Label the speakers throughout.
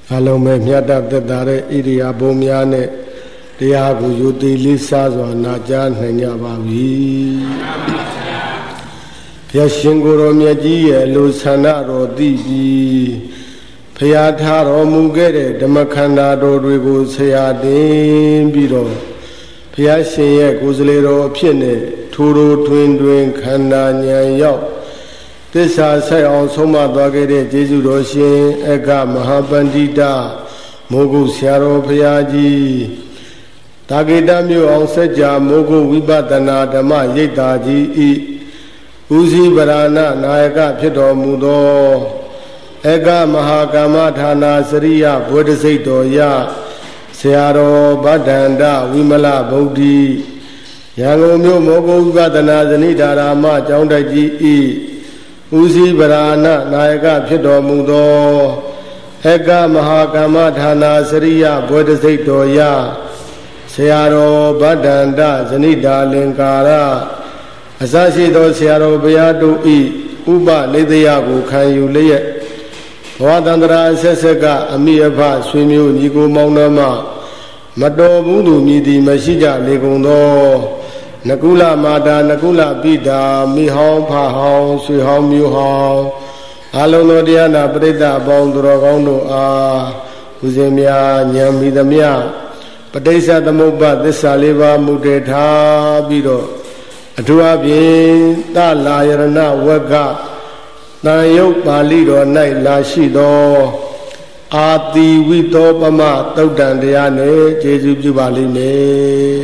Speaker 1: အလုံးမဲ့မြတ်သက်သာတဲ့ဣရိယာပုများနဲ့တရားကိုယူတည်လေးစားစွာနာကြားနိုင်ကြပါပြီဘုရားရှင်ကိုယ်တော်မြတ်ကြီးရဲ့လူဆန္ဒတော်သိပြီးဖျားထားတော်မူခဲ့တဲ့ဓမ္မခန္ဓာတော်တွေကိုဆရာတင်ပြီးတော့ဘုရားရှင်ရဲ့ကိုယ်စလေတော်အဖြစ်နဲ့ထိုးထိုးထွင်းထွင်းခန္ဓာဉာဏ်ရောက်သစ္စာဆိုင်အောင်ဆုံးမသွားခဲ့တဲ့ကျေးဇူးတော်ရှင်အကမဟာပန္တိတမိုးကုတ်ဆရာတော်ဘုရားကြီးတာဂိတမြို့အောင်စัจ जा မိုးကုတ်ဝိပဿနာဓမ္မရိပ်သာကြီးဤဦးစီးဗราဏနာယကဖြစ်တော်မူသောအကမဟာကာမဌာနာစရိယဘုဒ္ဓစိတ်တော်ရဆရာတော်ဗဒ္ဒန္တဝိမလဗုဒ္ဓီရန်ကုန်မြို့မိုးကုတ်ဝိပဿနာဇနိဒါရာမကျောင်းတိုက်ကြီးဤဦးစီးဗราဏနာယကဖြစ်တော်မူသောအကမဟာကာမဌာနာစရိယဘုဒ္ဓစိတ်တော်ရဆရာတော်ဗဒ္ဒန္တဇနိဒါလင်္ကာရအစရှိသောဆရာတော်ဘုရားတို့ဤဥပနိဒယကိုခံယူလျက်ဘဝတန္တရာအဆက်ဆက်ကအမိအဖဆွေမျိုးညီကိုမောင်နှမမတော်ဘူးသူမြည်သည်မရှိကြလေကုန်သောနကုလမာတာနကုလပိတာမိဟောင်းဖဟောင်းဆွေဟောင်းမျိုးဟောင်းအလုံးသောတရားနာပရိသတ်အပေါင်းသူတော်ကောင်းတို့အားဦးဇင်းများဉာဏ်မိသမျှပဋိစ္စသမုပ္ပါသစ္စာလေးပါးမူတည်ထားပြီးတော့အထူးအဖြင့်သလာယရဏဝက်ကတန်ယုတ်ပါဠိတော်၌လာရှိသောအာတိဝိသောပမသုတ်တံတရားနဲ့ကျေးဇူးပြုပါလိမ့်မယ်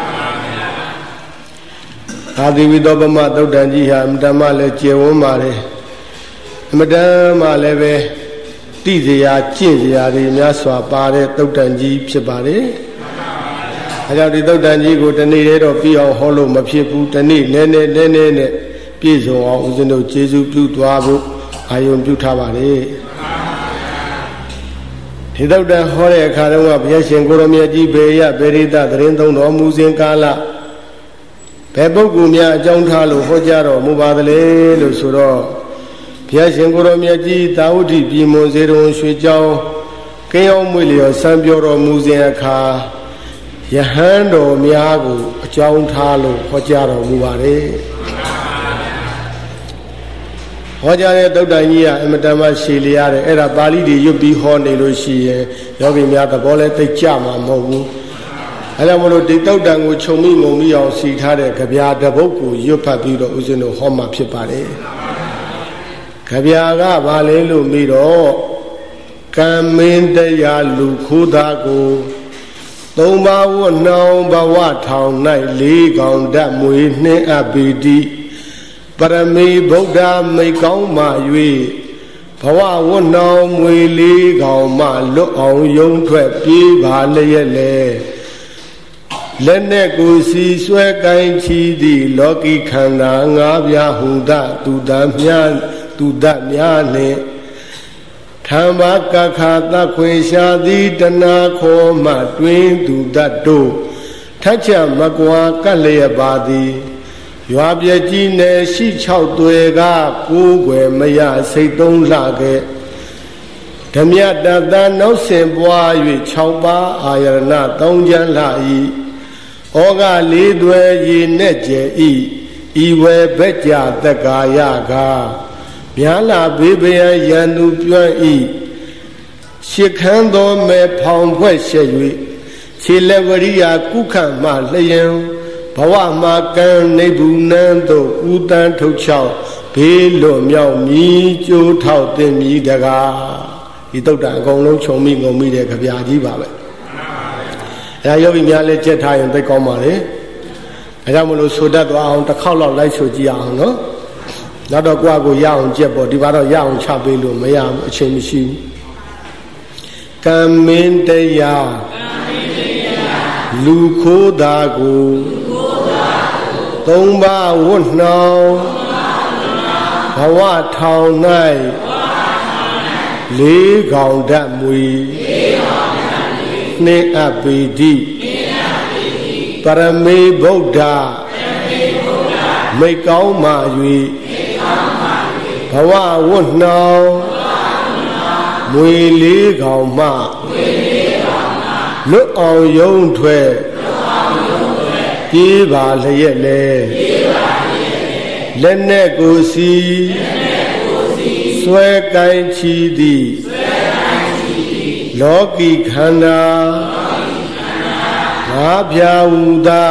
Speaker 1: အာတိဝိသောပမသုတ်တံကြီးဟာအမတမလည်းကျေဝန်းပါလေအမတမလည်းပဲတိစရာကျင့်စရာတွေများစွာပါတဲ့သုတ်တံကြီးဖြစ်ပါလေအဲကြောင့်ဒီသုတ်တံကြီးကိုတနေ့တည်းတော့ပြီးအောင်ဟောလို့မဖြစ်ဘူးတနေ့နည်းနည်းနဲ့ပြည့်စုံအောင်ဦးဇင်းတို့ကျေးဇူးပြုသွားဖို့အာယုံပြုထားပါလေဒီသုတ်တံဟောတဲ့အခါတုန်းကဘုရားရှင်ကိုရမြတ်ကြီးဘေရဘေရိတသတင်းသုံးတော်မူစဉ်ကာလဘယ်ပုဂ္ဂိုလ်များအကြောင်းထားလို့ဟောကြားတော်မူပါသလဲလို့ဆိုတော့ဘုရားရှင်ကိုရမြတ်ကြီးတာဝတိပြည်မွန်စေတုံရွှေကျောင်းကင်းအောင်မွေလျော်စံပြောတော်မူစဉ်အခါယဟန်တော်များကိုအကြောင်းထားလို့ဟောကြားတော်မူပါတယ်ဟောကြားတဲ့သုတ်တန်ကြီးကအမတန်မှရှည်လျားတယ်အဲ့ဒါပါဠိတွေရွတ်ပြီးဟောနေလို့ရှိရင်ယောဂီများသဘောလဲသိကြမှာမဟုတ်ဘူးအဲ့ဒါမလို့ဒီသုတ်တန်ကိုခြုံမိငုံမိအောင်စီထားတဲ့ကြပြာတပုတ်ကိုရွတ်ဖတ်ပြီးတော့ဦးဇင်းတို့ဟောမှာဖြစ်ပါတယ်ကြပြာကဘာလဲလို့ပြီးတော့ကံမင်းတရားလူခိုးသားကိုသုံးပါးဝတ်နှောင်းဘဝထောင်၌လေးကောင်ဓာတ်မွေနှင်းအပ်ပေတိပရမေဗုဒ္ဓမိတ်ကောင်းမှ၍ဘဝဝတ်နှောင်းမွေလေးကောင်မှလွတ်အောင်ယုံထွက်ပြေးပါလျက်လေလက်နဲ့ကိုစီဆွဲကိုင်းချီသည့်လောကီခန္ဓာငါးပြားဟုသသူတများနှင့်ထံပါကခာသခွေရှာသည်တနာခောမှတွင်သူတတ်တို့ထက်ချက်မကွာကပ်လျက်ပါသည်ရွာပြကြီးနယ်ရှိ6သွေကကိုးွယ်မရစိတ်သုံးလှခဲ့ဓမြတသနောက်ဆင်ပွား၍6ပါးအာယရဏ3ချမ်းလှ၏ဩဃ4သွယ်ရေနဲ့ကျဲ၏ဤဝဲဘက်ကြတက္ကာယကမြာလာဘေးပယံရန်သူပြန့်ဤရှစ်ခမ်းသောမဲဖောင်ဖွဲ့ရှက်၍ခြေလက်ဝရိယာကုခန့်မှလျင်ဘဝမှာကံနေဘူးနန်းသို့ဥတန်းထုတ်ချောက်ဘေးလွတ်မြောက်မြည်ကြိုးထောက်တင်မြည်တကားဒီတုတ်တန်အကုန်လုံးခြုံမိငုံမိတဲ့ကြပြာကြီးပါပဲအဲယောဂီများလည်းကြက်ထားရင်သိကောင်းပါလေအဲကြောင့်မလို့ဆိုတတ်သွားအောင်တစ်ခေါက်လောက်လိုက်ဆိုကြည့်အောင်နော်နောက်တော့ကိုယ့်အကိုရအောင်ကြက်ပေါ့ဒီပါတော့ရအောင်ချပေးလို့မရဘူးအချိန်မရှိဘူးကံမင်းတရားလူခိုးသားကိုသုံးပါးဝတ်နှောင်းဘဝထောင်၌လေးကောင်ဓာတ်မွေနှင်းအပ်ပေတိပရမေဗုဒ္ဓမိတ်ကောင်းမှ၍ဘဝဝတ်နှောင်းမမွေလေးကောင်မှလွတ်အောင်ယုံထွက်ပြေးပါလျက်လေလက်နဲ့ကိုစီဆွဲကိုင်းချီသည်လောကီခန္ဓာငါပြာဝူသာ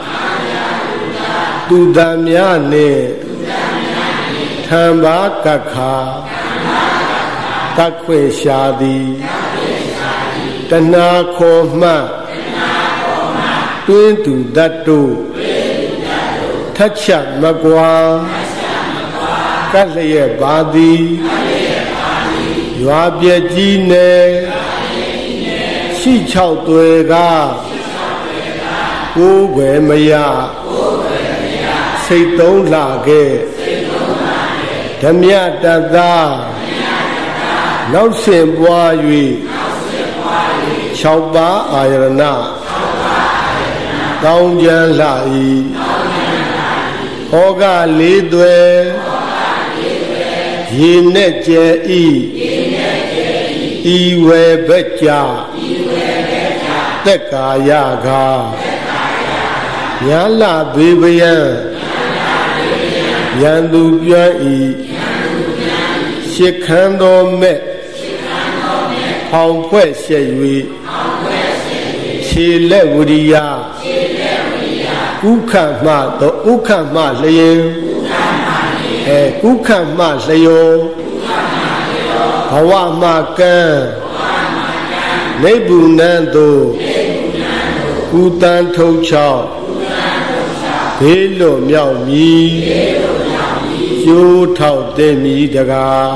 Speaker 1: သူတံမြနှင့်ထံပါကခာတတ်ခွေရှာသည်တဏှာခေါ်မှတွင်းသူတတ်တို့ထက်ချက်မကွာကတ်လျက်ပါသည်ရွာပြည့်ကြီးနယ်ရှိ6သွဲကကိုယ်ွယ်မရစိတ်သုံးလာခဲ့ဓမြတတ္တနောက်ဆင်ပွား၍6ပါးအာယရဏတောင်းကြံလှ၏ဟောက4သွဲရေနဲ့ကျဲဤဤဝေဘက်ကြသက်ကာယကညာလဘေးပယံယံသူပြွ၏ရှစ်ခန်းတော်မဲ့ဖောင်ဖွဲ့ဆက်၍ခြေလက်ဝရိယဥက္ခမသောဥက္ခမလျင်ဥက္ခမလျောဘဝမကံနိဗ္ဗုနံတို့ဥတန်ထုတ်ချောက်ဘေးလွတ်မြောက်မည်ကျိုးထောက်သိမည်တကား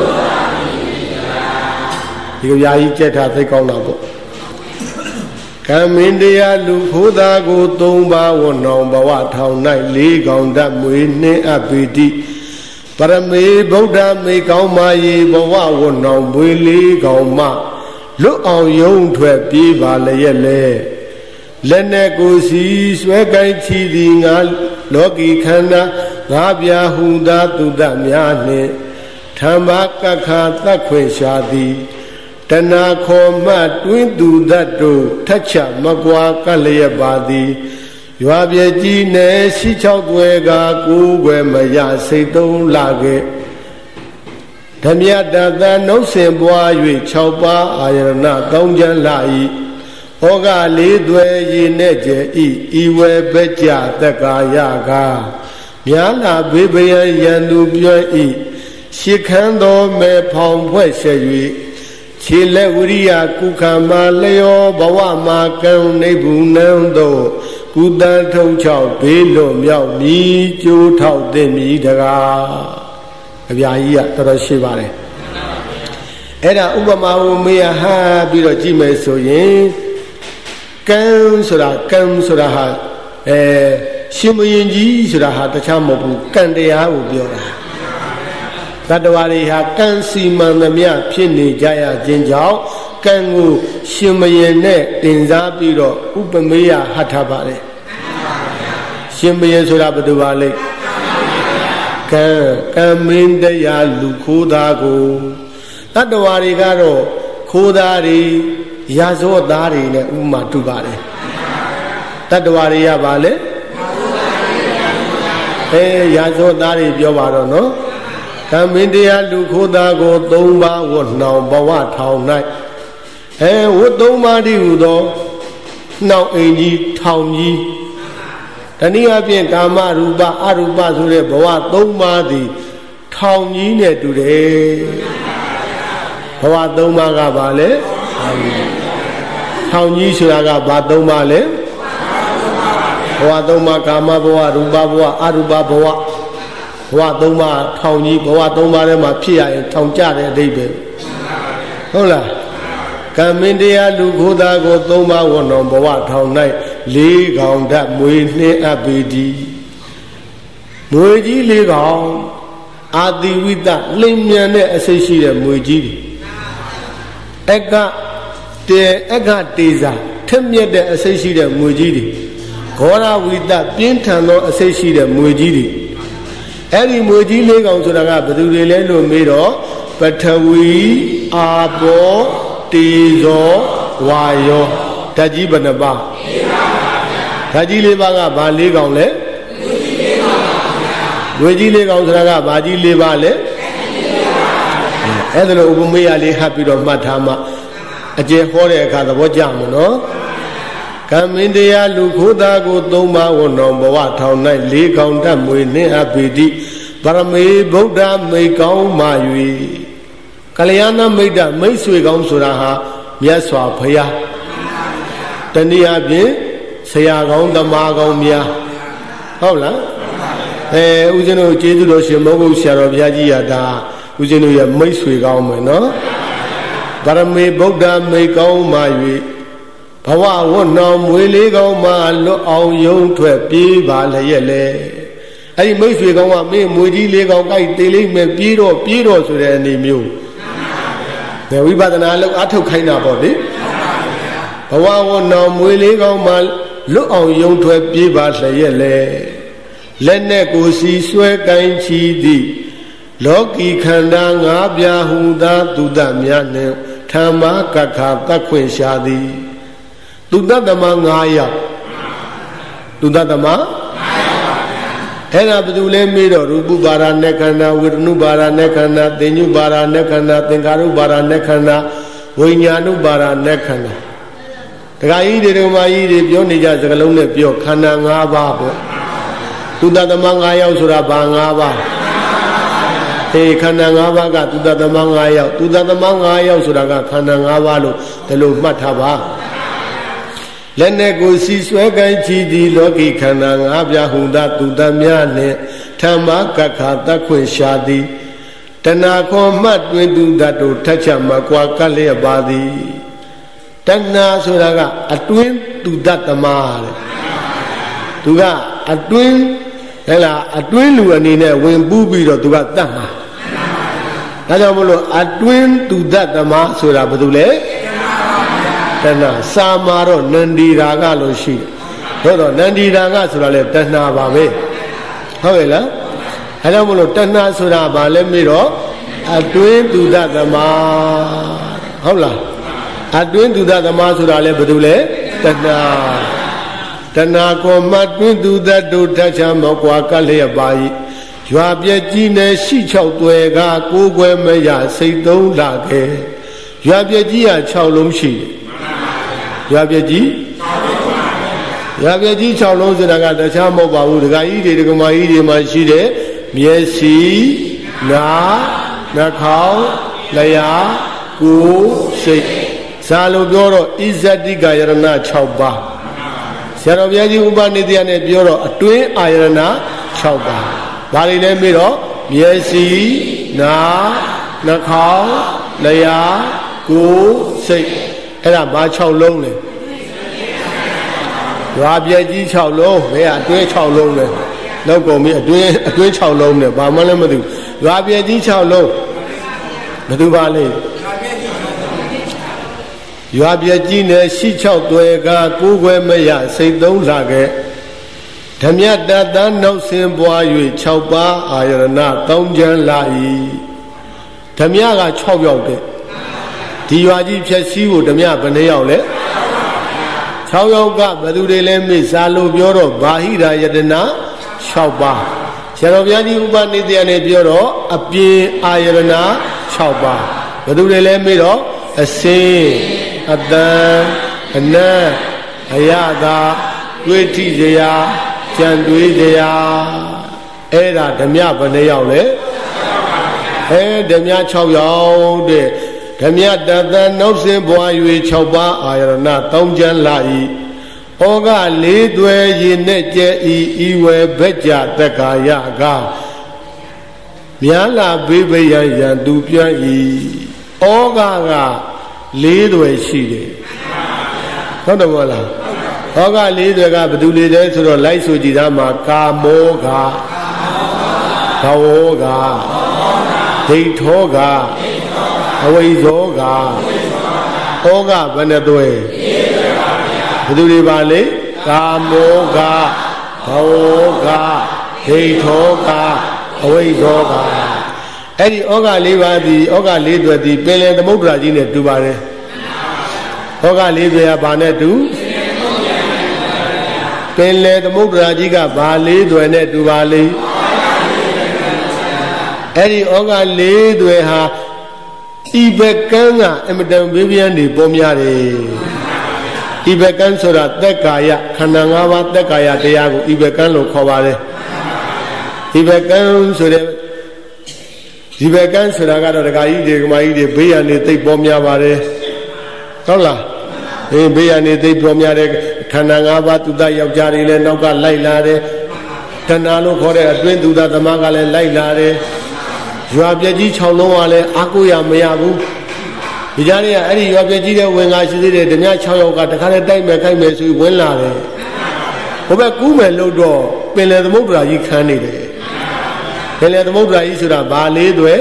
Speaker 1: ဒီကရာကြီးကြက်ထားသိကောင်းတာပေါ့ကံမင်းတရားလူခိုးသားကို3ပါးဝဏောင်ဘဝထောင်၌4ကောင်ဓာတ်မွေနှင်းအပိတိပရမေဗုဒ္ဓမေကောင်းမာယေဘဝဝဏောင်မွေ4ကောင်မှလွတ်အောင်ယုံထွက်ပြေးပါလျက်လေလက်နဲ့ကိုစီဆွဲကိုင်းချီသည်ငါလောကီခန္ဓာငါပြာဟူသာသူတများနှင့်ဓမ္မကခာတတ်ခွေရှာသည်တဏှာခေါ်မှတွင်းသူတတ်တို့ထက်ချမကွာကလျက်ပါသည်ရွာပြကြီးနယ်ရှိ6သွဲကကိုယ်ွယ်မရစိတ်သုံးလာခဲ့ဓမြတတနှုတ်ဆင်ပွား၍6ပါးအာယရဏတောင်းကြံလာ၏ဟောက4သွဲရေနဲ့ကျဲဤဝေဘကြတက္ကာယကမြာလာဘေးပယံယံသူပြော၏ရှစ်ခန်းတော်မဲ့ဖောင်ဖွဲ့ဆက်၍ခြေလက်ဝရိယကုခမလျောဘဝမှာကံနိဗ္ဗုနံတို့ကုသထုံချောက်ဘေးလွတ်မြောက်မည်ကျိုးထောက်သိမည်တကားအဗျာကြီးကတော်တော်ရှိပါတယ်အဲ့ဒါဥပမာကိုမေးဟာပြီးတော့ကြည့်မယ်ဆိုရင်ကံဆိုတာဟာရှင်မရင်ကြီးဆိုတာဟာတခြားမဟုတ်ဘူးကံတရားကိုပြောတာတတ္တဝါတွေဟာကံစီမံသမျှဖြစ်နေကြရခြင်းကြောင့်ကံကိုရှင်မရင်နဲ့တင်စားပြီးတော့ဥပမေယဟတ်ထားပါတယ်ရှင်မရင်ဆိုတာဘယ်သူပါလဲကံမင်းတရားလူခိုးသားကိုတတ္တဝါတွေကတော့ခိုးသားတွေရာဇဝတ်သားတွေနဲ့ဥပမာတူပါတယ်တတ္တဝါတွေကပါလေရာဇဝတ်သားတွေပြောပါတော့နော်ကံမင်းတရားလူခိုးသားကို3ပါးဝတ်နှောင်ဘဝထောင်၌ဝတ်3ပါးတည်းဟူသောနှောင်အိမ်ကြီးထောင်ကြီးတနည်းအားဖြင့်ကာမရူပအရူပဆိုတဲ့ဘဝ3ပါးသည်ထောင်ကြီးနဲ့တူတယ်ဘဝ3ပါးကပါလေထောင်ကြီးဆိုတာကဘာ3ပါးလဲဘဝ3ပါးကာမဘဝရူပဘဝအရူပဘဝဘဝ3ပါးထောင်ကြီးဘဝ3ပါးထဲမှာဖြစ်ရရင်ထောင်ကြတဲ့အဓိပ္ပာယ်ဟုတ်လားကံမင်းတရားလူခိုးသားကို3ပါးဝဏ္ဏဘဝထောင်၌4ကောင်ဓာတ်မွေနှင်းအပ်ပေသည်မွေကြီး4ကောင်အာတိဝိတလိမ်မြန်တဲ့အစိတ်ရှိတဲ့မွေကြီးတွေအက္ခတေဇာထက်မြက်တဲ့အစိတ်ရှိတဲ့မွေကြီးတွေဂောရဝိတပြင်းထန်သောအစိတ်ရှိတဲ့မွေကြီးတွေအဲ့ဒီမွေကြီး4ကောင်ဆိုတာကဘယ်သူတွေလဲလို့မေးတော့ပထဝီအာဘောတေဇောဝါယောဓာတ်ကြီးဘယ်နှပါးဓာတ်ကြီး၄ပါးကဘာ၄ကောင်လဲဝေကြီး၄ကောင်ဆိုတာကဘာကြီး၄ပါးလဲအဲ့ဒါလိုဥပမေယလေးဟပ်ပြီးတော့မှတ်ထားမှအကျယ်ဟောတဲ့အခါသဘောကျမှာနော်ကမ္မင်းတရားလူခိုးသားကို၃ပါးဝဏ္ဏဘဝထောင်၌၄ကောင်တတ်မွေနှင့်အပိတိပရမေဗုဒ္ဓမိတ်ကောင်းမှ၍ကလျာဏမိတ်တမိတ်ဆွေကောင်းဆိုတာဟာမြတ်စွာဘုရားတနည်းအားဖြင့်ဆရာကောင်းသမားကောင်းများဟုတ်လားဦးဇင်းတို့ကျေးဇူးတော်ရှင်မုဂ္ဂုတ်ဆရာတော်ဘုရားကြီးရတာဦးဇင်းတို့ရဲ့မိတ်ဆွေကောင်းမယ်နော်ပရမေဗုဒ္ဓမိတ်ကောင်းမှ၍ဘဝဝတ်နှောင်မွေလေးကောင်းမှလွတ်အောင်ယုံထွက်ပြေးပါလျက်လေအဲ့ဒီမိတ်ဆွေကောင်းကမင်းမွေကြီးလေးကောင်းကြိုက်တေးလိမ့်မယ်ပြေးတော့ဆိုတဲ့အနေမျိုးဝိပဿနာလို့အထုတ်ခိုင်းတာပေါ့လေဘဝဝတ်နှောင်မွေလေးကောင်းမှလွတ်အောင်ယုံထွက်ပြေးပါလျက်လေလက်နဲ့ကိုယ်စီဆွဲကိုင်းချီသည်လောကီခန္ဓာ၅ပြားဟူသာသူတများနှင့်ဓမ္မကက္ခတတ်ခွင့်ရှာသည်သူတသမ9ယောက်သူတသမအဲ့ဒါဘယ်သူလဲမေးတော့ရူပပါရနဲ့ခန္ဓာဝေဒနုပါရနဲ့ခန္ဓာသင်္ညုပါရနဲ့ခန္ဓာသင်္ခါရုပါရနဲ့ခန္ဓာဝိညာဏုပါရနဲ့ခန္ဓာဒကာကြီးတွေဒကာမကြီးတွေပြောနေကြစကားလုံးနဲ့ပြောခန္ဓာ၅ပါးပေါ့သူတသမ9ယောက်ဆိုတာဘာ၅ပါးခန္ဓာ၅ပါးကသူတသမ9ယောက်သူတသမ9ယောက်ဆိုတာကခန္ဓာ၅ပါးလို့ဒီလိုမှတ်ထားပါလက်နဲ့ကိုစီဆွဲကိုင်းချီသည်လောကီခန္ဓာ၅ပြားဟူသာသူတများနှင့်ဓမ္မကက္ခတတ်ခွင့်ရှာသည်တဏခေါ်မှတ်တွင်သူတတ်တို့ထက်ချမကွာကလျက်ပါသည်တဏဆိုတာကအတွင်းသူတတ်သမားတဲ့သူကအတွင်းဟဲ့လားအတွင်းလူအနေနဲ့ဝင်ပူးပြီးတော့သူကတတ်မှာဒါကြောင့်မလို့အတွင်းသူတတ်သမားဆိုတာဘာလို့လဲတဏှာစာမာတော့နန္ဒီရာဂလို့ရှိတယ်တော့နန္ဒီရာဂဆိုတာလဲတဏှာပါပဲဟုတ်ရဲ့လားအဲကြောင့်မလို့တဏှာဆိုတာဘာလဲမေးတော့အတွင်းသူတသမာဟုတ်လားအတွင်းသူတသမာဆိုတာလဲဘာလို့လဲတဏှာတဏှာကိုမှတွင်းသူတတို့ထချမောကွာကလျက်ပါ၏ရွာပြက်ကြီးနဲ့ရှိ6သွဲကကိုးကွယ်မရစိတ်သုံးလာခဲ့ရွာပြက်ကြီးက6လုံးရှိတယ်ရွာပြက်ကြီး6လုံးဆိုတာကတခြားမဟုတ်ပါဘူးဒကာကြီးတွေဒကာမကြီးတွေမှာရှိတဲ့မျက်စိနားနှာခေါင်းလျှာကိုယ်စိတ်ဇာလို့ပြောတော့ဣဇတိကယရဏ6ပါးဆရာတော်ဘုရားကြီးဥပနိဒေယနဲ့ပြောတော့အတွင်းအာယရဏ6ပါးဘာတွေလဲမေးတော့မျက်စိနားနှာခေါင်းလျှာကိုယ်စိတ်အဲ့ဒါဘာ6လုံးလဲရွာပြည့်ကြီး6လုံးဘယ်အတွင်း6လုံးလဲလောက်ကုန်ပြီအတွင်း6လုံးနဲ့ဘာမှလည်းမသိဘူးရွာပြည့်ကြီး6လုံးဘယ်သူပါလဲရွာပြည့်ကြီးနဲ့ရှိ6သွဲကကိုးကွယ်မရစိတ်သုံးလာခဲ့ဓမြတ္တသနောက်ဆင်းပွား၍6ပါးအာယရဏ3ချမ်းလာ၏ဓမြက6ယောက်တဲ့ဒီရွာကြီးဖြည့်စည်းဖို့ဓမြဘယ်နှယောက်လဲ6ယောက်ကဘယ်သူတွေလဲမေးစာလို့ပြောတော့ဘာဟိရာယတနာ6ပါးဆရာတော်ဘုရားကြီးဥပနိဒေယနဲ့ပြောတော့အပြင်အာယရဏ6ပါးဘယ်သူတွေလဲမေးတော့အစင်းအတန်အနတ်အယတာတွေးထိစရာကြံတွေးစရာအဲ့ဒါဓမြဘယ်နှယောက်လဲဓမြ6ယောက်တဲ့ဓမြတ္တသနောက်ဆင်းပွား၍6ပါးအာယရဏ3ချမ်းလာ၏ဩက4သွဲရေနဲ့ကျဲဤဝဲဘက်ကြတက္ကာယကမြာလာဘေးဘယံရန်သူပြန်၏ဩက4သွဲရှိတယ်ဟုတ်တယ်မဟုတ်လားဩက4သွဲကဘယ်သူလေးလဲဆိုတော့လိုက်ဆိုကြည့်သားမှာကာမောကဘဝောကဒိဋ္ဌောကအဝိဇ္ဇောကဩကဘယ်နှသွဲဘယ်သူတွေပါလဲကာမောကဘဝောကဒိဋ္ဌောကအဝိဇ္ဇောကအဲ့ဒီဩဃ၄ပါးသည်ဩဃ၄သွဲသည်ပင်လယ်သမုဒ္ဒရာကြီးနဲ့တူပါတယ်ဩဃ၄သွဲကဘာနဲ့တူပင်လယ်သမုဒ္ဒရာကြီးကဘာ၄သွဲနဲ့တူပါလိမ့်အဲ့ဒီဩဃ၄သွဲဟာဤဘက်ကန်းကအမတန်ဘေးပြန်းနေပေါ်များတယ်ဤဘက်ကန်းဆိုတာသက်ကာယခန္ဓာ၅ပါးသက်ကာယတရားကိုဤဘက်ကန်းလို့ခေါ်ပါတယ်ဤဘက်ကန်းဆိုတဲ့ဒီဘက်ကန်းဆိုတာကတော့ဒကာကြီးတွေဒကာမကြီးတွေဘေးရန်နေသိပ်ပေါ်များပါတယ်ဟုတ်လားဘေးရန်နေသိပ်ပေါ်များတဲ့ခန္ဓာ၅ပါးသူသားယောက်ျားတွေလည်းနောက်ကလိုက်လာတယ်တဏှာလို့ခေါ်တဲ့အတွင်းသူသားသမားကလည်းလိုက်လာတယ်ရွာပြက်ကြီး6လုံးကလည်းအာကိုရမရဘူးဒီကြားထဲကအဲ့ဒီရွာပြက်ကြီးတဲ့ဝင်ငါရှိသေးတယ်ဓမြ6ယောက်ကတခါတည်းတိုက်မယ်ခိုက်မယ်ဆိုပြီးဝင်လာတယ်ဟိုဘက်ကူးမယ်လို့တော့ပင်လယ်သမုဒ္ဒရာကြီးခန်းနေတယ်ပင်လယ်သမုဒ္ဒရာကြီးဆိုတာဘာလေးသွဲ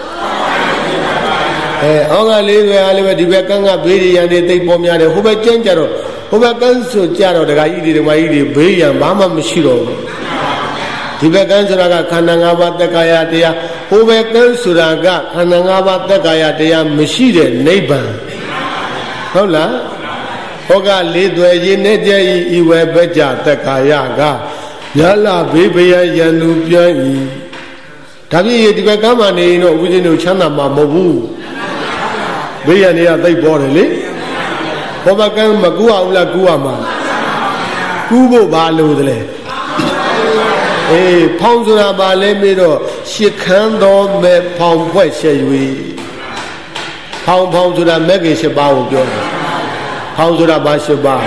Speaker 1: ဩဃလေးသွဲအားလည်းပဲဒီဘက်ကန်းကဘေးရန်တွေသိပ်ပေါ်များတယ်ဟိုဘက်ကျန်းကြတော့ဟိုဘက်ကန်းဆိုကြတော့ဒကာကြီးတွေဒကာမကြီးတွေဘေးရန်ဘာမှမရှိတော့ဘူးဒီဘက်ကန်းဆိုတာကခန္ဓာ၅ပါးသက်ကာယတရားဟိုဘက်ကန်းဆိုတာကခန္ဓာ၅ပါးသက်ကာယတရားမရှိတဲ့နိဗ္ဗာန်ဟုတ်လားဟောကလေးသွဲကြီးနဲ့ကြည်ဤဝေပကြသက်ကာယကရလာဘေးဘယရန်သူပြန်းဤဒါပြည့်ဒီဘက်ကမ်းမှာနေရင်တော့ဦးဇင်းတို့ချမ်းသာမှာမဟုတ်ဘူးဘေးရန်တွေကသိပ်ပေါ်တယ်လေဟောဘက်ကမ်းမကူအောင်လားကူရမှာကူဖို့ဘာလို့တလဲဖောင်းဆိုတာပါလဲမေးတော့ရှစ်ခမ်းတော်မဲ့ဖောင်းဖွဲ့ဆက်၍ဖောင်းဆိုတာမဂ္ဂင်၈ပါးကိုပြောတယ်ဖောင်းဆိုတာဘာ၈ပါး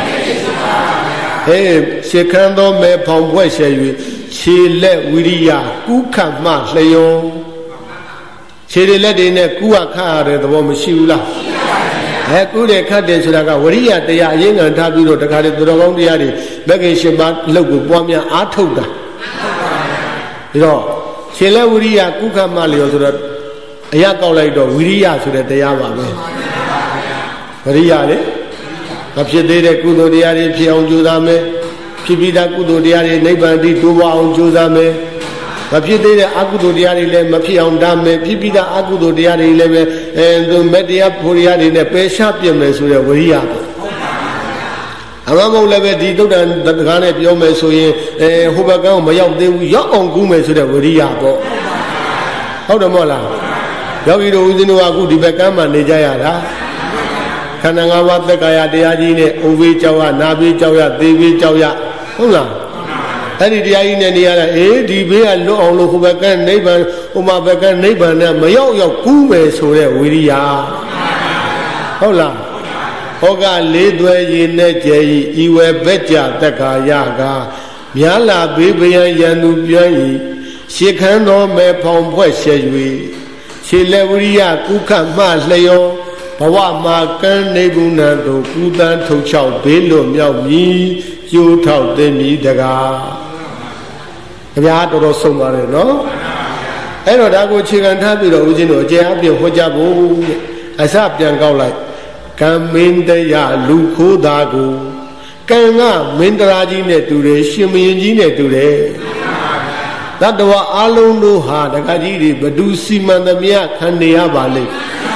Speaker 1: ရှစ်ခမ်းတော်မဲ့ဖောင်းဖွဲ့ဆက်၍ခြေလက်ဝိရိယကုခတ်မှလျောခြေလက်တွေနဲ့ကုခတ်ရတဲ့သဘောမရှိဘူးလားကုတဲ့ခတ်တယ်ဆိုတာကဝရိယတရားအရင်ကထားပြီးတော့တခါတည်းသူတော်ကောင်းတရားတွေမဂ္ဂင်၈ပါးလောက်ကိုပွားများအားထုတ်တာဒီတော့ခြေလက်ဝိရိယကုခမလျောဆိုတော့အရကောက်လိုက်တော့ဝိရိယဆိုတဲ့တရားပါပဲဝိရိယလေမဖြစ်သေးတဲ့ကုသိုလ်တရားတွေဖြစ်အောင်ကြိုးစားမယ်ဖြစ်ပြီးသားကုသိုလ်တရားတွေနိဗ္ဗာန်တည်တိုးပွားအောင်ကြိုးစားမယ်မဖြစ်သေးတဲ့အကုသိုလ်တရားတွေလည်းမဖြစ်အောင်တားမယ်ဖြစ်ပြီးသားအကုသိုလ်တရားတွေလည်းပဲသူမတရားဖို့တရားတွေနဲ့ပယ်ရှားပြစ်မယ်ဆိုတဲ့ဝိရိယပဲအမှန်မဟုတ်လည်းပဲဒီတုတ်တန်တကားနဲ့ပြောမယ်ဆိုရင်ဟိုဘက်ကမရောက်သေးဘူးရောက်အောင်ကူးမယ်ဆိုတဲ့ဝိရိယပေါ့ဟုတ်တယ်မဟုတ်လားယောဂီတို့ဦးဇင်းတို့ကအခုဒီဘက်ကမှနေကြရတာခန္ဓာ၅ပါးသက်ကာယတရားကြီးနဲ့ဥဘေးကြောက်ရနာဘေးကြောက်ရသေဘေးကြောက်ရဟုတ်လားအဲ့ဒီတရားကြီးနဲ့နေရတာဒီဘေးကလွတ်အောင်လို့ဟိုဘက်ကနိဗ္ဗာန်ဟိုမှာဘက်ကနိဗ္ဗာန်နဲ့မရောက်ကူးမယ်ဆိုတဲ့ဝိရိယဟုတ်လားဟောကလေးသွဲရည်နဲ့ကျဲဤဝေဘက်ကြသက်ကာယကမြားလာဘေးဘယံရန်သူပြန်းဤရှေခန်းတော်မဲ့ဖောင်ဖွဲ့ဆက်၍ခြေလက်ဝိရိယကုခတ်မှလျောဘဝမှာကန်းနေကုဏတို့ကုသန်းထုတ်ချောက်ဘေးလွတ်မြောက်မည်ကျိုးထောက်သိမည်တကားခင်ဗျားတော်တော်ဆုံးပါတယ်နော်အဲ့တော့ဒါကိုခြေခံထားပြီးတော့ဦးဇင်းတို့အကျယ်အပြည့်ဟောကြားဖို့အစပြန်ကောက်လိုက်ကံမင်းတရားလူခိုးသားကိုကံကမင်းတရားကြီးနဲ့တူတယ်ရှင်မင်းကြီးနဲ့တူတယ်တတ္တဝအလုံးတို့ဟာတခါကြီးတွေဘဒုစီမံသမျှခံနေရပါလေ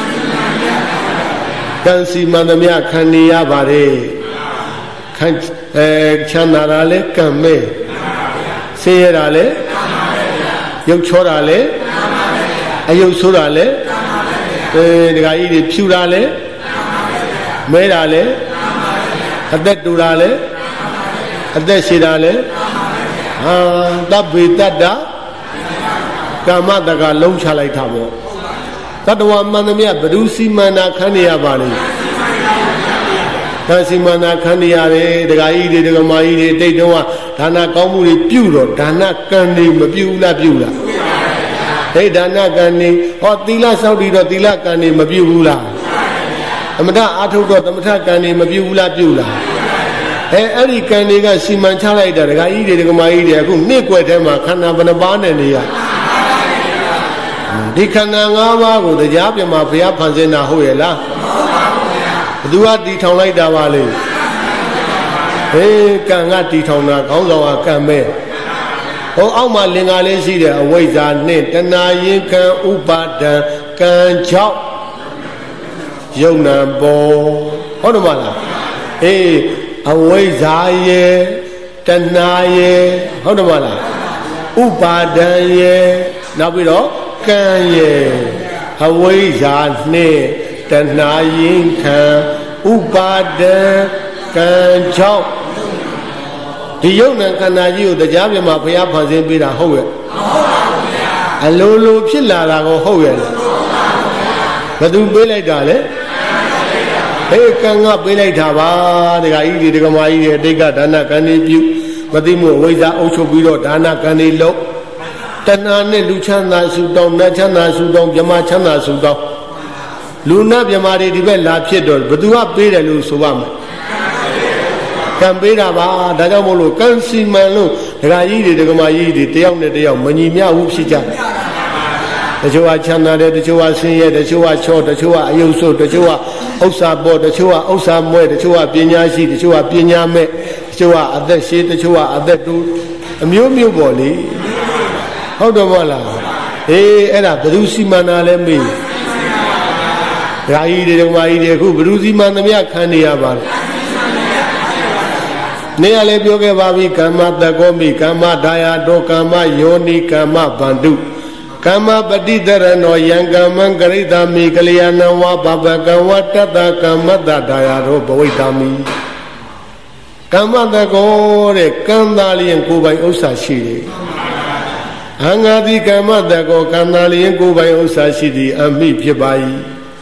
Speaker 1: ကံစီမံသမျှခံနေရပါတယ်ခံချမ်းသာတာလဲကံမဲဆင်းရဲတာလဲရုပ်ချောတာလဲအယုတ်ဆိုးတာလဲတခါကြီးတွေဖြူတာလဲမဲတာလဲအသက်တူတာလဲအသက်ရှည်တာလဲတဗ္ဗေတ္တကာမတကလုံးချလိုက်တာပေါ့တတ္တဝမှန်သမျှဘဒုစီမန္နာခံနေရပါလေဒါစီမန္နာခံနေရတယ်ဒကာကြီးတွေဒကာမကြီးတွေတိတ်တုံးကဒါနကောင်းမှုတွေပြုတော့ဒါနကံနေမပြုဘူးလားပြုလားဟဲ့ဒါနကံနေဟောသီလစောင့်တည်တော့သီလကံနေမပြုဘူးလားသမထအာထုတ်တော့သမထကံနေမပြုဘူးလားပြုလားအဲ့ဒီကံတွေကစီမံချလိုက်တာဒကာကြီးတွေဒကာမကြီးတွေအခုနှစ်ကွက်ထဲမှာခန္ဓာဘယ်နှပါးနဲ့နေရဒီခန္ဓာ၅ပါးကိုတရားပြမှာဘုရားဖန်ဆင်းတာဟုတ်ရဲ့လားဘသူကတီထောင်လိုက်တာပါလေကံကတီထောင်တာခေါင်းဆောင်ကကံပဲဟောအောက်မှာလင်္ကာလေးရှိတယ်အဝိဇ္ဇာနှင့်တဏှာရင်ခံဥပါဒံကံကြောင့်ယုံနာပေါ်ဟုတ်တယ်မလားအေးအဝိဇ္ဇာရဲ့တဏှာရဲ့ဟုတ်တယ်မလားဥပါဒံရဲ့နောက်ပြီးတော့ကံရဲ့အဝိဇ္ဇာနှင့်တဏှာရင်ခံဥပါဒံကံကြောင့်ဒီယုံနာခန္ဓာကြီးကိုတရားပြမှာဘုရားဖန်ဆင်းပေးတာဟုတ်ရဲ့ဟုတ်ပါဘူးဗျာအလိုလိုဖြစ်လာတာကိုဟုတ်ရဲ့ဘယ်သူပေးလိုက်တာလဲဟေးကံကပေးလိုက်တာပါဒကာကြီးဒီဒကာမကြီးတွေအတိတ်ကဒါနကံတွေပြုမသိမှုအဝိဇ္ဇာအုပ်ချုပ်ပြီးတော့ဒါနကံတွေလုပ်တဏှာနဲ့လူချမ်းသာစုတောင်းနတ်ချမ်းသာစုတောင်းမြမချမ်းသာစုတောင်းလူနာမြမတွေဒီဘက်လာဖြစ်တော့ဘယ်သူကပေးတယ်လို့ဆိုပါမယ်ကံပေးတာပါဒါကြောင့်မို့လို့ကံစီမံလို့ဒကာကြီးတွေဒကာမကြီးတွေတယောက်နဲ့တယောက်မညီမျှဘူးဖြစ်ကြတယ်တချို့ကချမ်းသာတယ်တချို့ကဆင်းရဲတချို့ကချောတချို့ကအယုတ်ဆိုးတချို့ကဥစ္စာပေါ်တချို့ကဥစ္စာမွဲတချို့ကပညာရှိတချို့ကပညာမဲ့တချို့ကအသက်ရှည်တချို့ကအသက်တူအမျိုးမျိုးပေါ်လေဟုတ်တယ်မဟုတ်လားအေးအဲ့ဒါဘယ်သူစီမံတာလဲမေးဒကာကြီးတွေဒကာမကြီးတွေအခုဘယ်သူစီမံသမျှခံနေရပါလဲနေရလေပြောခဲ့ပါပြီကမ္မတကောမိကမ္မဒါယတောကမ္မယောနိကမ္မဗန္တုကမ္မပတိတရဏောယံကမ္မံကရိတာမိကလျာဏဝပပကံဝတတကမ္မတဒါယရောဘဝိတာမိကမ္မတကောတဲ့ကံသားလျင်ကိုယ်ပိုင်ဥစ္စာရှိတယ်အင်္ဂါတိကမ္မတကောကံသားလျင်ကိုယ်ပိုင်ဥစ္စာရှိသည်အမိဖြစ်ပါ၏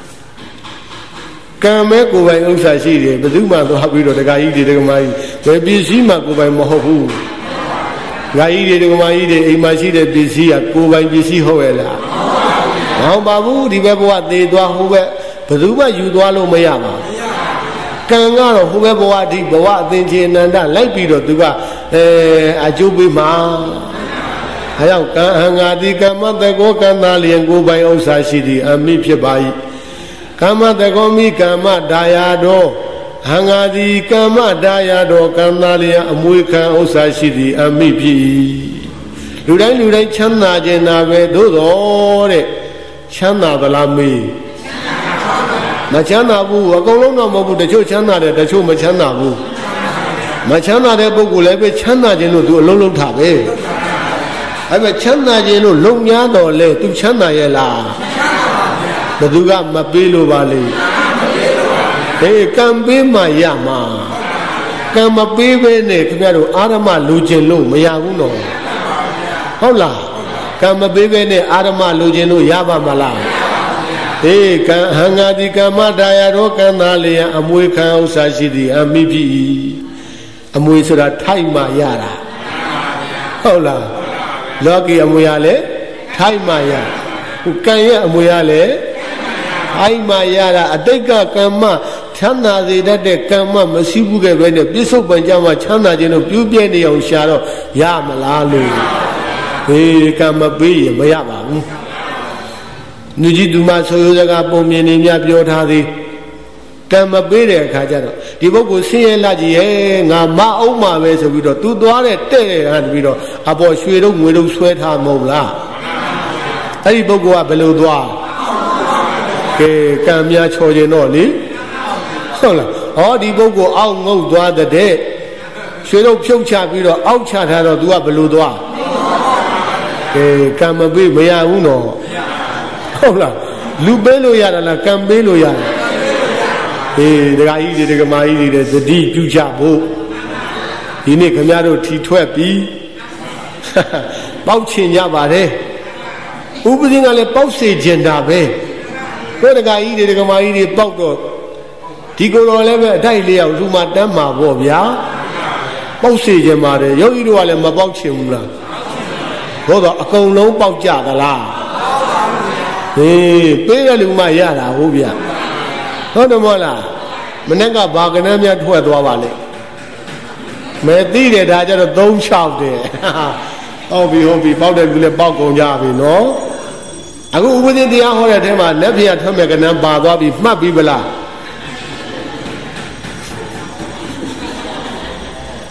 Speaker 1: ကံမဲ့ကိုယ်ပိုင်ဥစ္စာရှိတယ်ဘယ်သူမှသွားပြီးတော့ဒကာကြီးတွေဒကာမကြီးဘယ်ပစ္စည်းမှကိုယ်ပိုင်မဟုတ်ဘူးဒကာကြီးတွေဒကာမကြီးတွေအိမ်မှာရှိတဲ့ပစ္စည်းကကိုယ်ပိုင်ပစ္စည်းဟုတ်ရဲ့လားမဟုတ်ပါဘူးဒီဘက်ဘဝသေသွားဟိုဘက်ဘယ်သူမှယူသွားလို့မရပါဘူးကံကတော့ဟိုဘက်ဘဝဒီဘဝအသင်္ချေအနန္တလိုက်ပြီးတော့သူကအကျိုးပေးမှာအဲကြောင့်ကံအင်္ဂါတိကမ္မတကောကံသားလျင်ကိုယ်ပိုင်ဥစ္စာရှိသည်အမိဖြစ်ပါ၏ကမ္မတကောမိကမ္မဒါယတောအင်္ဂါတိကမ္မဒါယတောကံသားလျင်အမွေခံဥစ္စာရှိသည်အမိဖြစ်၏လူတိုင်းချမ်းသာခြင်းနာပဲသို့တော်တဲ့ချမ်းသာသလားမေးမချမ်းသာဘူးအကုန်လုံးတော့မဟုတ်ဘူးတချို့ချမ်းသာတယ်တချို့မချမ်းသာဘူးမချမ်းသာတဲ့ပုဂ္ဂိုလ်လည်းပဲချမ်းသာခြင်းလို့သူအလုံးလုံးထားပဲအဲ့မဲ့ချမ်းသာခြင်းလို့လုံများတော်လဲသူချမ်းသာရဲ့လားဘယ်သူကမပေးလို့ပါလေဟေးကံပေးမှရမှာကံမပေးဘဲနဲ့ခင်ဗျားတို့အာရမလူကျင်လို့မရဘူးနော်ဟုတ်လားကံမပေးဘဲနဲ့အာရမလူကျင်လို့ရပါမလားဟေးကံအင်္ဂါတိကမ္မဒါယရောကံသားလျင်အမွေခံဥစ္စာရှိသည်အမိဖြစ်၏အမွေဆိုတာထိုက်မှရတာဟုတ်လားလောကီအမွေရလဲထိုက်မှရဟိုကံရဲ့အမွေရလဲထိုက်မှရတာအတိတ်ကကမ္မချမ်းသာစေတတ်တဲ့ကံမမရှိဘူးခဲ့ပဲနဲ့ပြစ္ဆုတ်ပံကြမှာချမ်းသာခြင်းလို့ပြူးပြဲနေအောင်ရှာတော့ရမလားလို့ဟေးကံမပေးရင်မရပါဘူးလူကြီးသူမဆိုရိုးစကားပုံမြင်နေများပြောထားသည်ကံမပေးတဲ့အခါကျတော့ဒီပုဂ္ဂိုလ်ဆင်းရဲလာကြီးရဲ့ငါမအောင်မှာပဲဆိုပြီးတော့သူသွားတဲ့တဲ့ဟာတပြီးတော့အပေါ်ရွှေတော့ငွေတော့ဆွဲထားမဟုတ်လားအဲ့ဒီပုဂ္ဂိုလ်ကဘယ်လိုသွားကဲကံများချော်ကျင်တော့လေဟုတ်လားဟောဒီပုဂ္ဂိုလ်အောက်ငုတ်သွားတဲ့ရွှေတော့ဖြုတ်ချပြီးတော့အောက်ချထားတော့ तू ကဘယ်လိုသွားကဲကံမပေးမရဘူးနော်ဟုတ်လားလူပေးလို့ရတာလားကံပေးလို့ရတာအေးဒကာကြီးတွေဒကာမကြီးတွေသတိပြုကြဖို့ဒီနေ့ခင်ဗျားတို့ထီထွက်ပြီးပေါက်ချင်ကြပါတယ်ဥပဒေကလည်းပေါက်စေချင်တာပဲကိုဒကာကြီးတွေဒကာမကြီးတွေပေါက်တော့ဒီကိုယ်တော်လည်းပဲအထိုက်လေးအောင်သူမှတမ်းမှာပေါ့ဗျာပေါက်စေချင်ပါတယ်ယောဂီတို့ကလည်းမပေါက်ချင်ဘူးလားဘို့တော့အကုန်လုံးပေါက်ကြသလားဟေးပေးတဲ့လူမှရတာဟုတ်ဗျဟုတ်တယ်မဟုတ်လားမနေ့ကဘာကနန်းများထွက်သွားပါလေမဲသိတယ်ဒါကြတော့3-6တယ်ဟုတ်ပြီပေါက်တဲ့လူလည်းပေါက်ကုန်ကြပြီနော်အခုဥပဒေတရားဟောတဲ့အထဲမှာလက်ပြထွက်မဲ့ကနန်းပါသွားပြီမှတ်ပြီးပလားဥ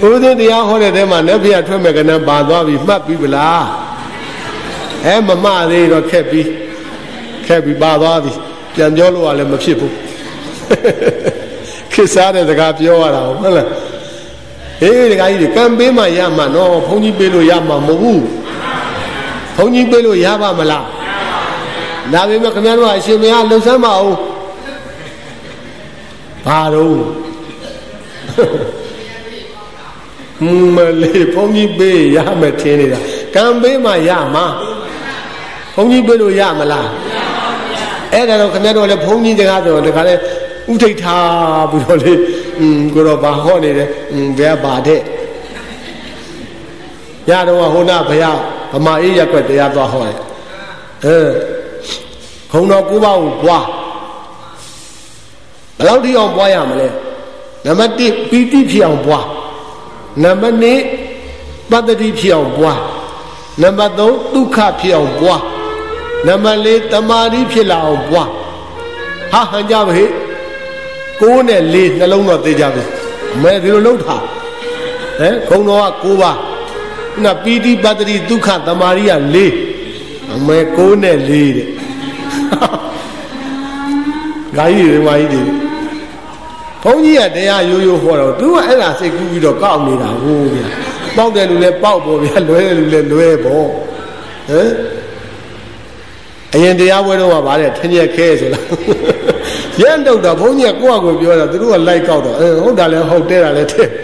Speaker 1: ဦးဇင်းတရားဟောတဲ့ထဲမှာနတ်ဖျားထွက်မဲ့ကနပါသွားပြီမှတ်ပြီဗလားမမသေးတော့ခက်ပြီးပါသွားပြီပြန်ပြောလို့ကလည်းမဖြစ်ဘူးခစ်စားတဲ့စကားပြောရတာဟုတ်လားဒကာကြီးကံပေးမှရမှာနော်ဘုန်းကြီးပေးလို့ရမှာမဟုတ်ဘူးဘုန်းကြီးပေးလို့ရပါမလားဒါပေမဲ့ခင်ဗျားတို့ကအရှင်မရလှုပ်ဆမ်းမအောင်ဘာတော့မလေးဘုန်းကြီးပေးရမယ်ထင်နေတာကံပေးမှရမှာဘုန်းကြီးပေးလို့ရမလားအဲ့ဒါတော့ခင်ဗျားတို့လည်းဘုန်းကြီးတကားဆိုတော့တခါလဲဥထိတ်ထားပြီးတော့လေကိုတော့ဘာဟောနေတယ်ဘယ်ပါတဲ့ရတော့ဟိုနာဘုရားဗမာအေးရက်ွက်တရားသွားဟောတယ်ခုံတော်ကိုပါကိုပွားဘယ်လောက်ထိအောင်ပွားရမလဲနံပါတ်1ပီတိဖြစ်အောင်ပွားနံပါတ်2ပတ္တိဖြစ်အောင်ပွားနံပါတ်3ဒုက္ခဖြစ်အောင်ပွားနံပါတ်4တမာတိဖြစ်လာအောင်ပွားဟန်ကြပါဟဲ့9နဲ့4နှလုံးတော့သိကြပြီမဲဒီလိုလုံးထားခုံတော်က9ပါးနာပီတိပတ္တိဒုက္ခတမာတိက4မဲ9နဲ့4တဲ့ဂါကြီးတွေမာကြီးတွေဘုန်းကြီးကတရားရိုးရိုးဟောတော့သူကအဲ့ဒါစိတ်ကူးပြီးတော့ကောက်နေတာဟုတ်ဗျာပေါက်တယ်လူလည်းပေါက်ပေါ့ဗျာလွဲတယ်လူလည်းလွဲပေါ့အရင်တရားပွဲတော့ဗါတဲ့ထင်းရက်ခဲဆိုလားရန်တော့တာဘုန်းကြီးကကိုယ့်အကိုပြောတာသူတို့ကလိုက်ကောက်တော့ဟုတ်တာလည်းဟုတ်တယ်တာလည်းတဲ့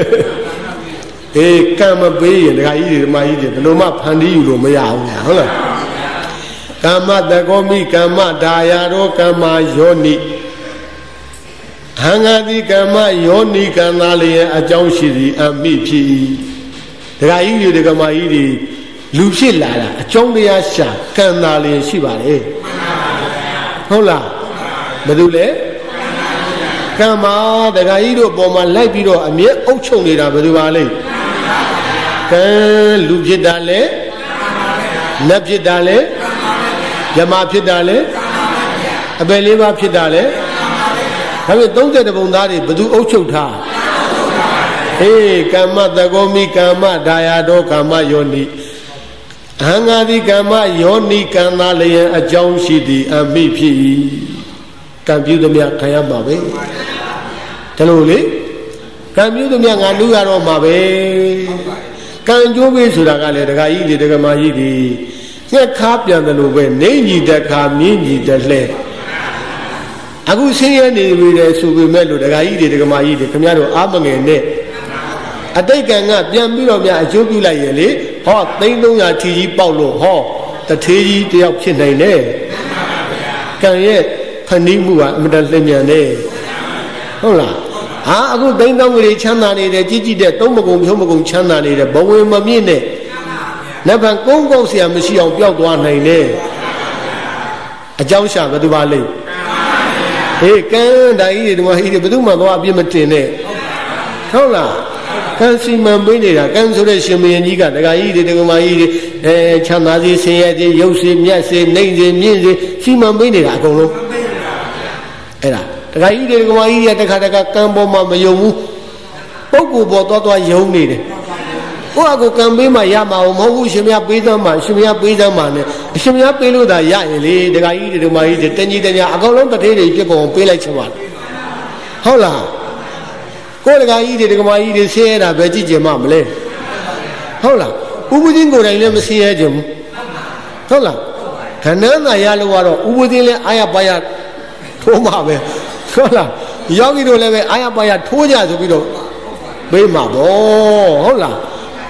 Speaker 1: ကံမပေးရင်ဒကာကြီးတွေဓမ္မကြီးတွေဘယ်လိုမှဖန်တီးယူလို့မရဘူးညာဟုတ်လားကမ္မတကောမိကမ္မဒါယာရောကမ္မယောနိဟံငါတိကမ္မယောနိကံသာလျင်အကြောင်းရှိသည်အမိဖြစ်၏ဒကာကြီးတွေဒကာမကြီးတွေလူဖြစ်လာတာအကြောင်းတရားရှာကံသာလျင်ရှိပါလေဟုတ်လားဘယ်သူလဲကံမာဒကာကြီးတို့ပေါ်မှာလိုက်ပြီးတော့အမြဲအုပ်ချုပ်နေတာဘယ်သူပါလဲကံလူဖြစ်တာလဲနတ်ဖြစ်တာလဲယမဖြစ်တာလဲအပယ်လေးပါးဖြစ်တာလဲဒါပေမဲ့30ပုံသားတွေဘယ်သူအုပ်ချုပ်ထားကမ္မတကောမိကမ္မဒါယာတော်ကမ္မယောနိအဟံငါတိကမ္မယောနိကံသာလျင်အကြောင်းရှိသည်အမိဖြစ်၏ကံပြုသမျှခံရမှာပဲဒါလို့လေကံပြုသမျှငါလူရတော့မှာပဲကံကျိုးပေးဆိုတာကလည်းဒကာကြီးတွေဒကာမကြီးတွေငှက်ခါပြန်တယ်လို့ပဲနေညီတက်ခါမြင်းညီတက်လှဲအခုဆင်းရဲနေပြီလေဆိုပေမဲ့လို့ဒကာကြီးတွေဒကာမကြီးတွေခင်ဗျားတို့အားမငယ်နဲ့အတိတ်ကံကပြန်ပြီးတော့များအကျိုးပြုလိုက်ရင်လေဟော300ထီကြီးပေါက်လို့ဟောတထေးကြီးတယောက်ဖြစ်နိုင်တယ်ကံရဲ့ဖန်တီးမှုကအမတန်လျင်မြန်တယ်ဟုတ်လားအခု3,000ကလေးချမ်းသာနေတယ်ကြီးတဲ့3မကုံဖြုံးမကုံချမ်းသာနေတယ်ဘဝင်မမြင့်နဲ့နတ်ဗန်ကုန်းကုန်းဆရာမရှိအောင်ပျောက်သွားနိုင်တယ်အကြောင်းရှာဘယ်သူပါလိမ့်ကံဒါကြီးတွေဒီမှာဟိတွေဘယ်သူမှသွားအပြစ်မတင်နဲ့ဟုတ်လားကံစီမံပေးနေတာကံဆိုတဲ့ရှင်မင်းကြီးကဒကာကြီးတွေဒကာမကြီးတွေချမ်းသာစီဆင်းရဲစီရုပ်စီမြတ်စီနှိမ့်စီမြင့်စီစီမံပေးနေတာအကုန်လုံးအဲ့ဒါဒကာကြီးတွေဒကာမကြီးတွေတခါတခါကံပေါ်မှာမယုံဘူးပုဂ္ဂိုလ်ပေါ်သွားယုံနေတယ်ကိုယ့်အကိုကံပေးမှရမှာမဟုတ်ဘူးရှင်မပေးသမ်းမှရှင်မပေးသမ်းမှနဲ့အရှင်မပေးလို့သာရရင်လေဒကာကြီးတွေဒကာမကြီးတွေတညီတညာအကုန်လုံးတထေးတွေပြစ်ကုန်ပေးလိုက်ချင်ပါလားဟုတ်လားကိုယ်ဒကာကြီးတွေဒကာမကြီးတွေဆင်းရဲတာပဲကြည့်ကြမှာမလဲဟုတ်လားဥပဒင်းကိုယ်တိုင်လည်းမဆင်းရဲကြဘူးဟုတ်လားခဏသာရလို့ကတော့ဥပဒင်းလည်းအာရပါရထိုးမှာပဲဟုတ်လားယောဂီတို့လည်းပဲအာရပါရထိုးကြဆိုပြီးတော့ပေးမှာပေါ့ဟုတ်လား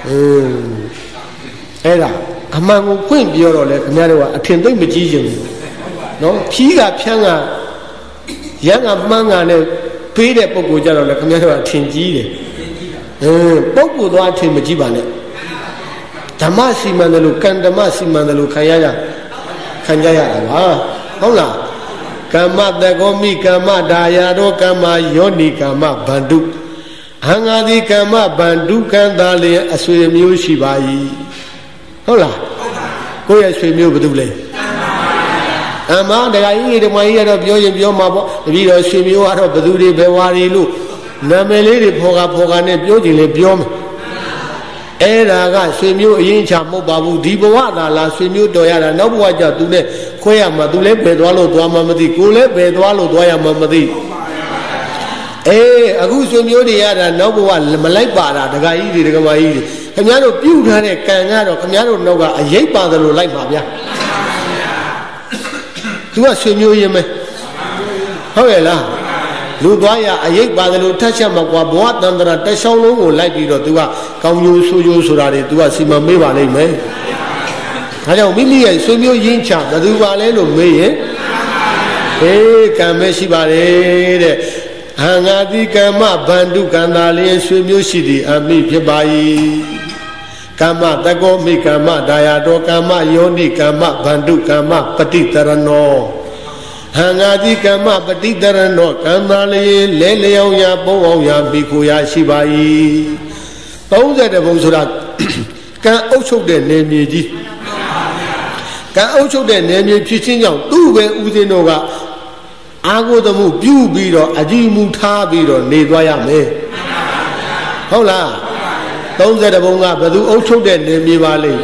Speaker 1: အဲ့ဒါအမှန်ကိုဖွင့်ပြောတော့လေခင်ဗျားတို့ကအထင်သိမ့်မကြီးချင်ဘူးနော်ဖြီးကဖြန်းကရန်ကမှန်းကနဲ့ပေးတဲ့ပုံကိုကြတော့လေခင်ဗျားတို့ကအထင်ကြီးတယ်ပုံကိုသွားအထင်မကြီးပါနဲ့ဓမ္မစီမံတယ်လို့ကံဓမ္မစီမံတယ်လို့ခံကြရတာပါဟုတ်လားကမ္မတကောမိကမ္မဒါယာရောကမ္မယောနိကမ္မဗန္ဓုဟံငါတိကမ္မဗန္ဓုကံသာလျင်အဆွေမျိုးရှိပါ၏ဟုတ်လားကိုယ့်ရဲ့ဆွေမျိုးဘယ်သူလဲအမှန်တရားကြီးဓမ္မကြီးကတော့ပြောရင်ပြောမှာပေါ့တပည့်တော်ဆွေမျိုးကတော့ဘယ်သူတွေဘယ်ဝါတွေလို့နာမည်လေးတွေဖော်ကာနဲ့ပြောကြည့်လေပြောမယ်အဲ့ဒါကဆွေမျိုးအရင်ချမဟုတ်ပါဘူးဒီဘဝသာလားဆွေမျိုးတော်ရတာနောက်ဘဝကျသူနဲ့ခွဲရမှာသူလည်းပဲသွားလို့သွားမှမသိကိုလည်းပဲသွားလို့သွားရမှာမသိအခုဆွေမျိုးတွေရတာနောက်ဘဝမလိုက်ပါတာဒကာကြီးတွေဒကာမကြီးတွေခင်ဗျားတို့ပြုထားတဲ့ကံကတော့ခင်ဗျားတို့နောက်ကအရေးပါတယ်လို့လိုက်ပါဗျာသူကဆွေမျိုးရင်မဲဟုတ်ရဲ့လားလူသွားရအရေးပါတယ်လို့ထက်ချက်မှာကွာဘဝတန္တရာတလျှောက်လုံးကိုလိုက်ပြီးတော့သူကကောင်းကျိုးဆိုးကျိုးဆိုတာတွေသူကစီမံမေးပါလိမ့်မယ်ဒါကြောင့်မိမိရဲ့ဆွေမျိုးရင်းချဘယ်သူပါလဲလို့မေးရင်ကံပဲရှိပါတယ်တဲ့အဟံငါတိကမ္မဗန္ဓုကံသာလျင်ဆွေမျိုးရှိသည်အမိဖြစ်ပါ၏ကမ္မတကောမိကမ္မဒါယတောကမ္မယောနိကမ္မဗန္ဓုကမ္မပฏิတရဏောဟံငါတိကမ္မပฏิတရဏောကံသာလျင်လဲလျောင်းရာပုံအောင်ရာမိခိုရာရှိပါ၏30ဘုံဆိုတာကံအုပ်ချုပ်တဲ့နေမြေကြီးကံအုပ်ချုပ်တဲ့နေမြေဖြစ်ခြင်းကြောင့်သူ့ပဲဥစဉ်တို့ကအာကိုသမှုပြုပြီးတော့အကြည်မူထားပြီးတော့နေသွားရမယ်ဟုတ်လား30ဘုံကဘယ်သူအုပ်ချုပ်တဲ့နေမြေပါလိမ့်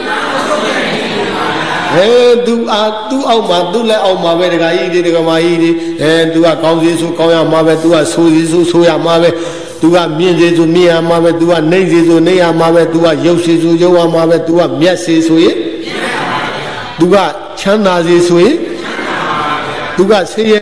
Speaker 1: သူအောက်မှာသူ့လက်အောက်မှာပဲဒကာကြီးတွေဒကာမကြီးတွေသူကကောင်းစီဆိုကောင်းရမှာပဲသူကဆိုစီဆိုဆိုရမှာပဲသူကမြင့်စီဆိုမြင့်ရမှာပဲသူကနှိမ့်စီဆိုနှိမ့်ရမှာပဲသူကရုပ်စီဆိုရုပ်ရမှာပဲသူကမြတ်စီဆိုရင်သူကချမ်းသာစီဆိုရင်သူကဆင်းရဲ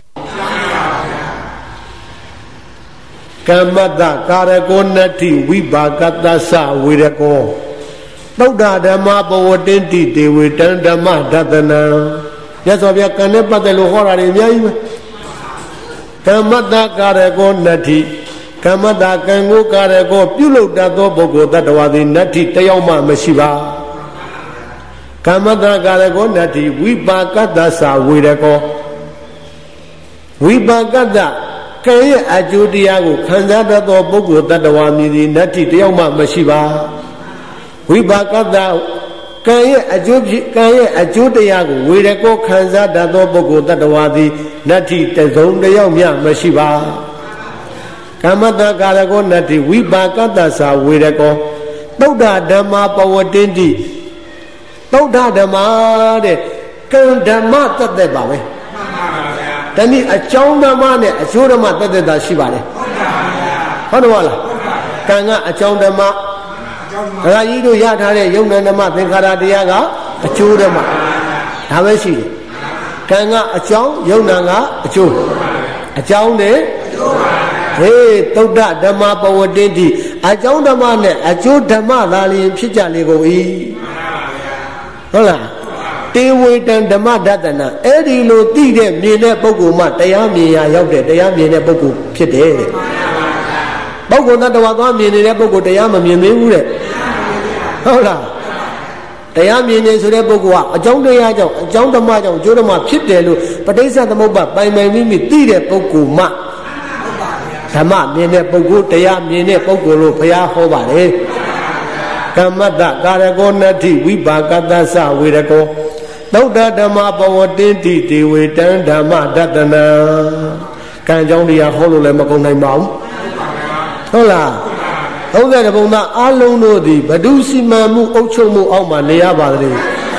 Speaker 1: ကမ္မတကာရကောနတ္တိဝိပါကတ္တသဝေရကောသုဒ္ဓဓမ္မပဝတ္တိတေဝေတံဓမ္မဒသနံမြတ်စွာဘုရားကံနဲ့ပတ်သက်လို့ဟောတာတွေအများကြီးပဲကမ္မတကာရကောနတ္တိကမ္မတကံကိုကာရကောပြုလုပ်တတ်သောပုဂ္ဂိုလ်တ attva သည်နတ္တိတယောက်မှမရှိပါကမ္မတကာရကောနတ္တိဝိပါကတ္တသဝေရကောဝိပါကတ္တကံရဲ့အကျိုးတရားကိုခံစားတတ်သောပုဂ္ဂိုလ်တ attva မြည်သည်နတ္တိတယောက်မှမရှိပါဝိပါကတ္တကံရဲ့အကျိုးတရားကိုဝေရကောခံစားတတ်သောပုဂ္ဂိုလ်တ attva သည်နတ္တိတစုံတယောက်မျှမရှိပါကမ္မတကာရကောနတ္တိဝိပါကတ္တသဝေရကောသုဒ္ဓဓမ္မပဝတ္တိသုဒ္ဓဓမ္မတဲ့ကံဓမ္မတသက်ပါပဲတနည်းအကြောင်းဓမ္မနဲ့အကျိုးဓမ္မတသက်တာရှိပါတယ်ဟုတ်တယ်မလားကံကအကြောင်းဓမ္မဒကာကြီးတို့ရထားတဲ့ယုံနာဓမ္မသင်္ခါရတရားကအကျိုးဓမ္မဒါပဲရှိတယ်ကံကအကြောင်းယုံနာကအကျိုးအကြောင်းနဲ့သုဒ္ဓဓမ္မပဝတ္တိအကြောင်းဓမ္မနဲ့အကျိုးဓမ္မသာလျင်ဖြစ်ကြလေကုန်၏ဟုတ်လားတေဝေတံဓမ္မဒသနာအဲ့ဒီလိုသိတဲ့မြင်တဲ့ပုဂ္ဂိုလ်မှတရားမြင်ရရောက်တဲ့တရားမြင်တဲ့ပုဂ္ဂိုလ်ဖြစ်တယ်တဲ့ပုဂ္ဂိုလ်တ attva သွားမြင်နေတဲ့ပုဂ္ဂိုလ်တရားမမြင်သေးဘူးတဲ့ဟုတ်လားတရားမြင်နေဆိုတဲ့ပုဂ္ဂိုလ်ကအကြောင်းတရားကြောင့်အကြောင်းဓမ္မကြောင့်အကျိုးဓမ္မဖြစ်တယ်လို့ပဋိစ္စသမုပ္ပါပိုင်ပိုင်မိမိသိတဲ့ပုဂ္ဂိုလ်မှဓမ္မမြင်တဲ့ပုဂ္ဂိုလ်တရားမြင်တဲ့ပုဂ္ဂိုလ်လို့ဘုရားဟောပါတယ်ကမ္မတကာရကောနတ္တိဝိပါကတ္တသဝေရကောသုဒ္ဓဓမ္မပဝတ္တိတေဝေတံဓမ္မဒသနံကံကြောင့်တရားဟောလို့လည်းမကုန်နိုင်ပါဘူးဟုတ်လား30ဘုံသားအလုံးတို့သည်ဘဒုစီမံမှုအုပ်ချုပ်မှုအောက်မှာနေရပါသည်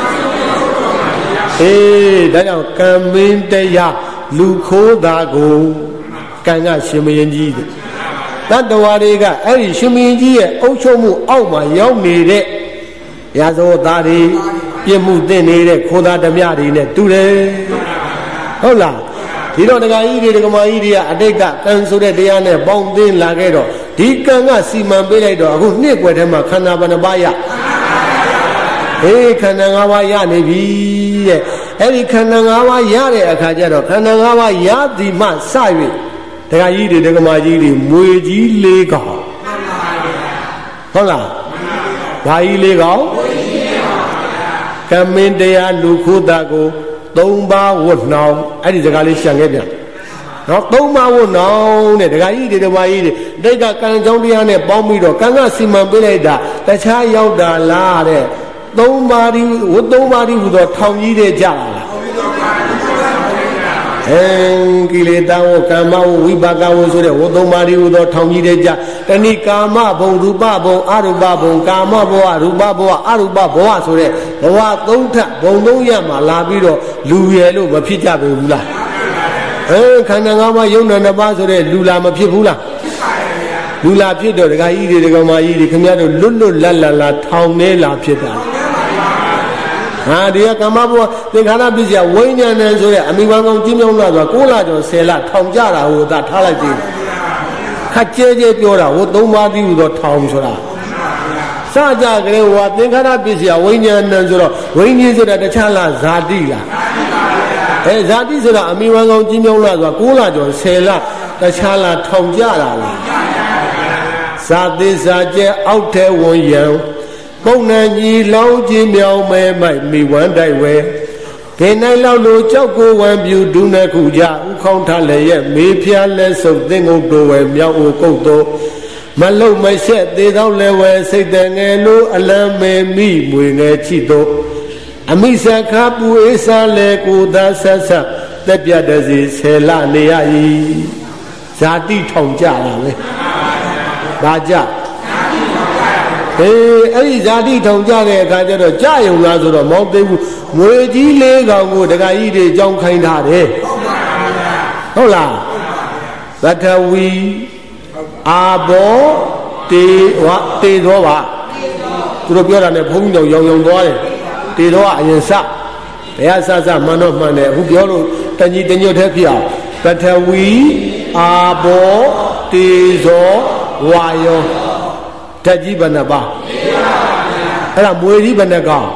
Speaker 1: ဒါကြောင့်ကံမင်းတရားလူခိုးတာကိုကံကရှင်မင်းကြီးတဲ့တတ္တဝါတွေကအဲ့ဒီရှင်မင်းကြီးရဲ့အုပ်ချုပ်မှုအောက်မှာရောက်နေတဲ့ရာဇဝသားတွေပြစ်မှုတင်နေတဲ့ခိုးသားဓမြတွေနဲ့တူတယ်ဟုတ်လားဒီတော့ဒကာကြီးတွေဒကာမကြီးတွေကအတိတ်ကကံဆိုတဲ့တရားနဲ့ပေါင်းသင်းလာခဲ့တော့ဒီကံကစီမံပေးလိုက်တော့အခုနှစ်ွယ်ထဲမှာခန္ဓာဘယ်နှပါးရခန္ဓာ၅ပါးရနေပြီတဲ့အဲ့ဒီခန္ဓာ၅ပါးရတဲ့အခါကျတော့ခန္ဓာ၅ပါးရသည်မှစ၍ဒကာကြီးတွေဒကာမကြီးတွေမွေကြီး၄កောင်ဟုတ်လားဘာကြီး၄កောင်ကမ္မင်းတရားလူခိုးတာကို3ပါးဝတ်နှောင်းအဲ့ဒီစကားလေးရှင်းခဲ့ပြန်နော်3ပါးဝတ်နှောင်းတဲ့ဒကာကြီးတွေဒကာကြီးတွေတိတ်ကကံကြောင်းတရားနဲ့ပေါင်းပြီးတော့ကံကစီမံပေးလိုက်တာတခြားရောက်တာလားတဲ့3ပါးဒီဝတ်3ပါးဒီဟူသောထောင်ကြီးတဲ့ကြလားကိလေသာဝကာမဝဝိပါကဝဆိုတဲ့ဝတ္တမာရီဟူသောထောင်ကြီးတဲ့ကြတဏိကာမဘုံရူပဘုံအရူပဘုံကာမဘဝရူပဘဝအရူပဘဝဆိုတဲ့ဘဝသုံးထပ်ဘုံသုံးရမှာလာပြီးတော့လူရယ်လို့မဖြစ်ကြပေဘူးလားခန္ဓာ၅ပါးယုံနာနှစ်ပါးဆိုတဲ့လူလာမဖြစ်ဘူးလားလူလာဖြစ်တော့ဒကာကြီးတွေဒကာမကြီးတွေခင်ဗျားတို့လွတ်လွတ်လပ်လပ်လာထောင်နေလာဖြစ်တာဟာဒီကကာမဘဝသင်္ခါရပစ္စယဝိညာဉ်နဲ့ဆိုတဲ့အမိဘကောင်းကျင်းမြောင်းလာဆို9လကျော်10လထောင်ကြတာဟိုသာထားလိုက်သေးတယ်ခက်ကျဲကျဲပြောတာဟို3ပါးပြီးဟူသောထောင်ဆိုတာစကြကလေးဟိုသင်္ခါရပစ္စယဝိညာဉ်နဲ့ဆိုတော့ဝိညာဉ်ဆိုတာတခြားလားဇာတိလားဇာတိဆိုတာအမိဘကောင်းကျင်းမြောင်းလာဆို9လကျော်10လတခြားလားထောင်ကြတာလားဇာတိဇာကျဲအောက်ထဲဝန်ရံပုံနှံကြီးလောင်းကြီးမြောင်မဲမိုက်မိဝမ်းတိုက်ဝဲခေနိုင်လောက်လိုကြောက်ကိုဝံပြူဒုနှစ်ခုကြဥခေါင်းထားလည်းရဲ့မေးဖျားလက်စုပ်သင်္ကုတ်တိုဝဲမြောက်အိုကုတ်တို့မလုံမရှက်သေးတော့လည်းဝဲစိတ်တငယ်လိုအလံမေမိမွေငယ်ချစ်တို့အမိစခါပူအေးစားလေကိုသာဆက်ဆက်တက်ပြတဲ့စီဆယ်လနေရ၏ဇာတိထောင်ကြတာပဲဘာကြအဲ့ဒီဇာတိထောင်ကြတဲ့အခါကျတော့ကြယုံလားဆိုတော့မောင်းသိဘူးငွေကြီး၄ကောင်ကိုဒကာကြီးတွေကြောင်းခိုင်းထားတယ်ဟုတ်လားသတ္ထဝီအာဘောတေသောပါသူတို့ပြောတာနဲ့ဘုန်းကြီးတို့ရောင်သွားတယ်တေသောကအရင်စဘယ်ကစမှန်တော့မှန်တယ်အခုပြောလို့တညီတညွတ်တဲ့ဖြစ်အောင်သတ္ထဝီအာဘောတေသောဝါယောဓာတ်ကြီးဘယ်နှပါအဲ့ဒါမွေကြီးဘယ်နှကောင်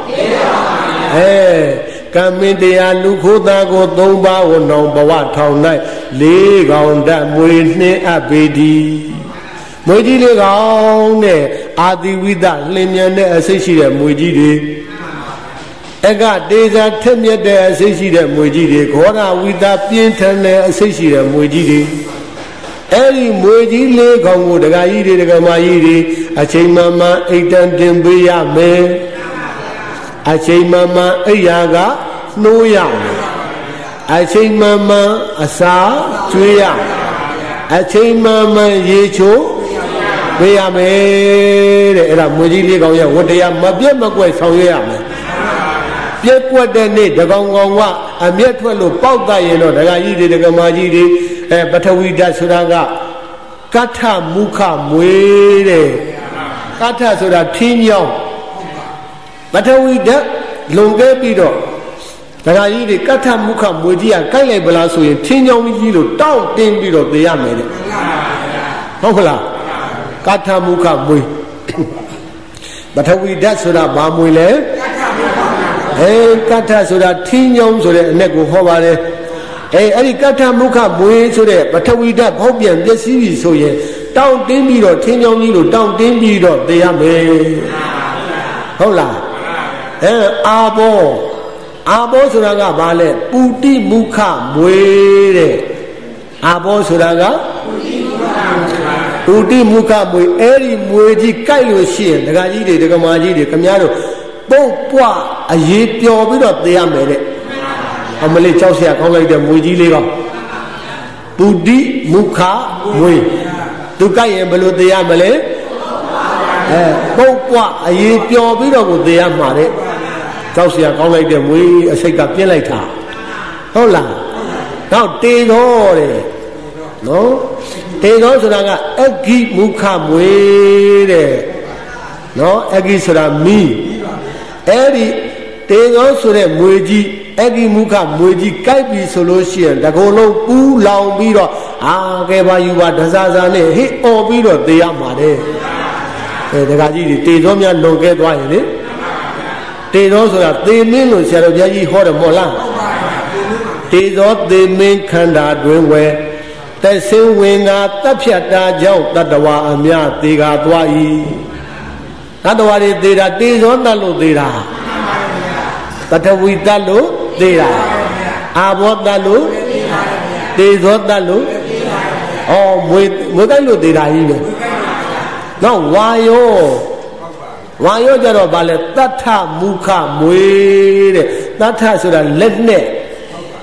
Speaker 1: ကံမင်းတရားလူခိုးသားကို၃ပါးဝနောင်ဘဝထောင်၌၄ကောင်ဓာတ်မွေနှင်းအပ်ပေသည်မွေကြီး၄ကောင်နဲ့အာတိဝိဒလင်းမြန်တဲ့အစိတ်ရှိတဲ့မွေကြီးတွေအကတေဇာထက်မြက်တဲ့အစိတ်ရှိတဲ့မွေကြီးတွေခောရဝိဒပြင်းထန်တဲ့အစိတ်ရှိတဲ့မွေကြီးတွေအဲ့ဒီမွေကြီး၄ကောင်ကိုဒကာကြီးတွေဒကာမကြီးတွေအချိန်မှမှအိတ်တန်တင်ပေးရမယ်အချိန်မှမှအိယာကနှိုးရမယ်အချိန်မှမှအစာကျွေးရအချိန်မှမှရေချိုးပေးရမယ်တဲ့အဲ့ဒါမွေကြီး၄ကောင်ရဲ့ဝတ္တရားမပြတ်မကွက်ဆောင်ရွက်ရမယ်ပြက်ကွက်တဲ့နေ့တကောင်ကောင်ကအမျက်ထွက်လို့ပေါက်တတ်ရင်တော့ဒကာကြီးတွေဒကာမကြီးတွေပထဝီဓာတ်ဆိုတာကကဋ္ဌမုခမွေတဲ့ကဋ္ဌဆိုတာထင်းညောင်းပထဝီဓာတ်လွန်ခဲ့ပြီးတော့ဒကာကြီးတွေကဋ္ဌမုခမွေကြီးကကိုက်လိုက်ပလားဆိုရင်ထင်းညောင်းကြီးလို့တောက်တင်းပြီးတော့သိရမယ်တဲ့ဟုတ်ခလားကဋ္ဌမုခမွေပထဝီဓာတ်ဆိုတာဘာမွေလဲကဋ္ဌဆိုတာထင်းညောင်းဆိုတဲ့အ내ကိုဟောပါတယ်အဲ့ဒီကဋ္ဌမုခမွေဆိုတဲ့ပထဝီဓာတ်ဖောက်ပြန်ပျက်စီးပြီဆိုရင်တောင်းတင်းပြီးတော့ထင်းချောင်းကြီးလို့တောင်းတင်းပြီးတော့သိရမယ်ဟုတ်လားအာဘောဆိုတာကဘာလဲပုတိမုခမွေတဲ့အာဘောဆိုတာကပုတိမုခမွေအဲ့ဒီမွေကြီးကြိုက်လို့ရှိရင်ဒကာကြီးတွေဒကာမကြီးတွေခင်ဗျားတို့ပုတ်ပွားအရေးပျော်ပြီးတော့သိရမယ်တဲ့အမလေးကြောက်เสียကောင်းလိုက်တဲ့မွေကြီးလေးကောင်ပုတိမုခမွေသူကြိုက်ရင်ဘယ်လိုသိရမလဲပုတ်ပွားအရေးပျော်ပြီးတော့ကိုသိရမှာတဲ့ကြောက်เสียကောင်းလိုက်တဲ့မွေအစိတ်ကပြင်းလိုက်တာဟုတ်လားတော့တေသောတဲ့နော်တေသောဆိုတာကအဂိမုခမွေတဲ့နော်အဂိဆိုတာမီးအဲ့ဒီတေသောဆိုတဲ့မွေကြီးအဂိမုခမွေကြီးကြိုက်ပြီဆိုလို့ရှိရင်တကုံလုံးပူးလောင်ပြီးတော့ကဲပါယူပါဒဇာဇာနဲ့ဟိအော်ပြီးတော့သေရမှာတဲ့ဒကာကြီးတွေတေသောများလွန်ခဲ့သွားရင်လေတေသောဆိုတာသေမင်းလို့ဆရာတော်ဘုရားကြီးဟောတယ်မို့လားတေသောသေမင်းခန္ဓာတွင်ဝဲသက်စင်းဝင်ကတပ်ဖြတ်တာကြောင့်တတ္တဝါအမြသေကသွား၏တတ္တဝါတွေသေတာတေသောတတ်လို့သေတာပထဝီတတ်လို့သေတာအာဘောတတ်လို့သေသောတတ်လို့မွေတိုက်လို့သေတာကြီးပဲနောက်ဝါယောကြတော့ဗာလဲတထမုခမွေတဲ့တထဆိုတာလက်နဲ့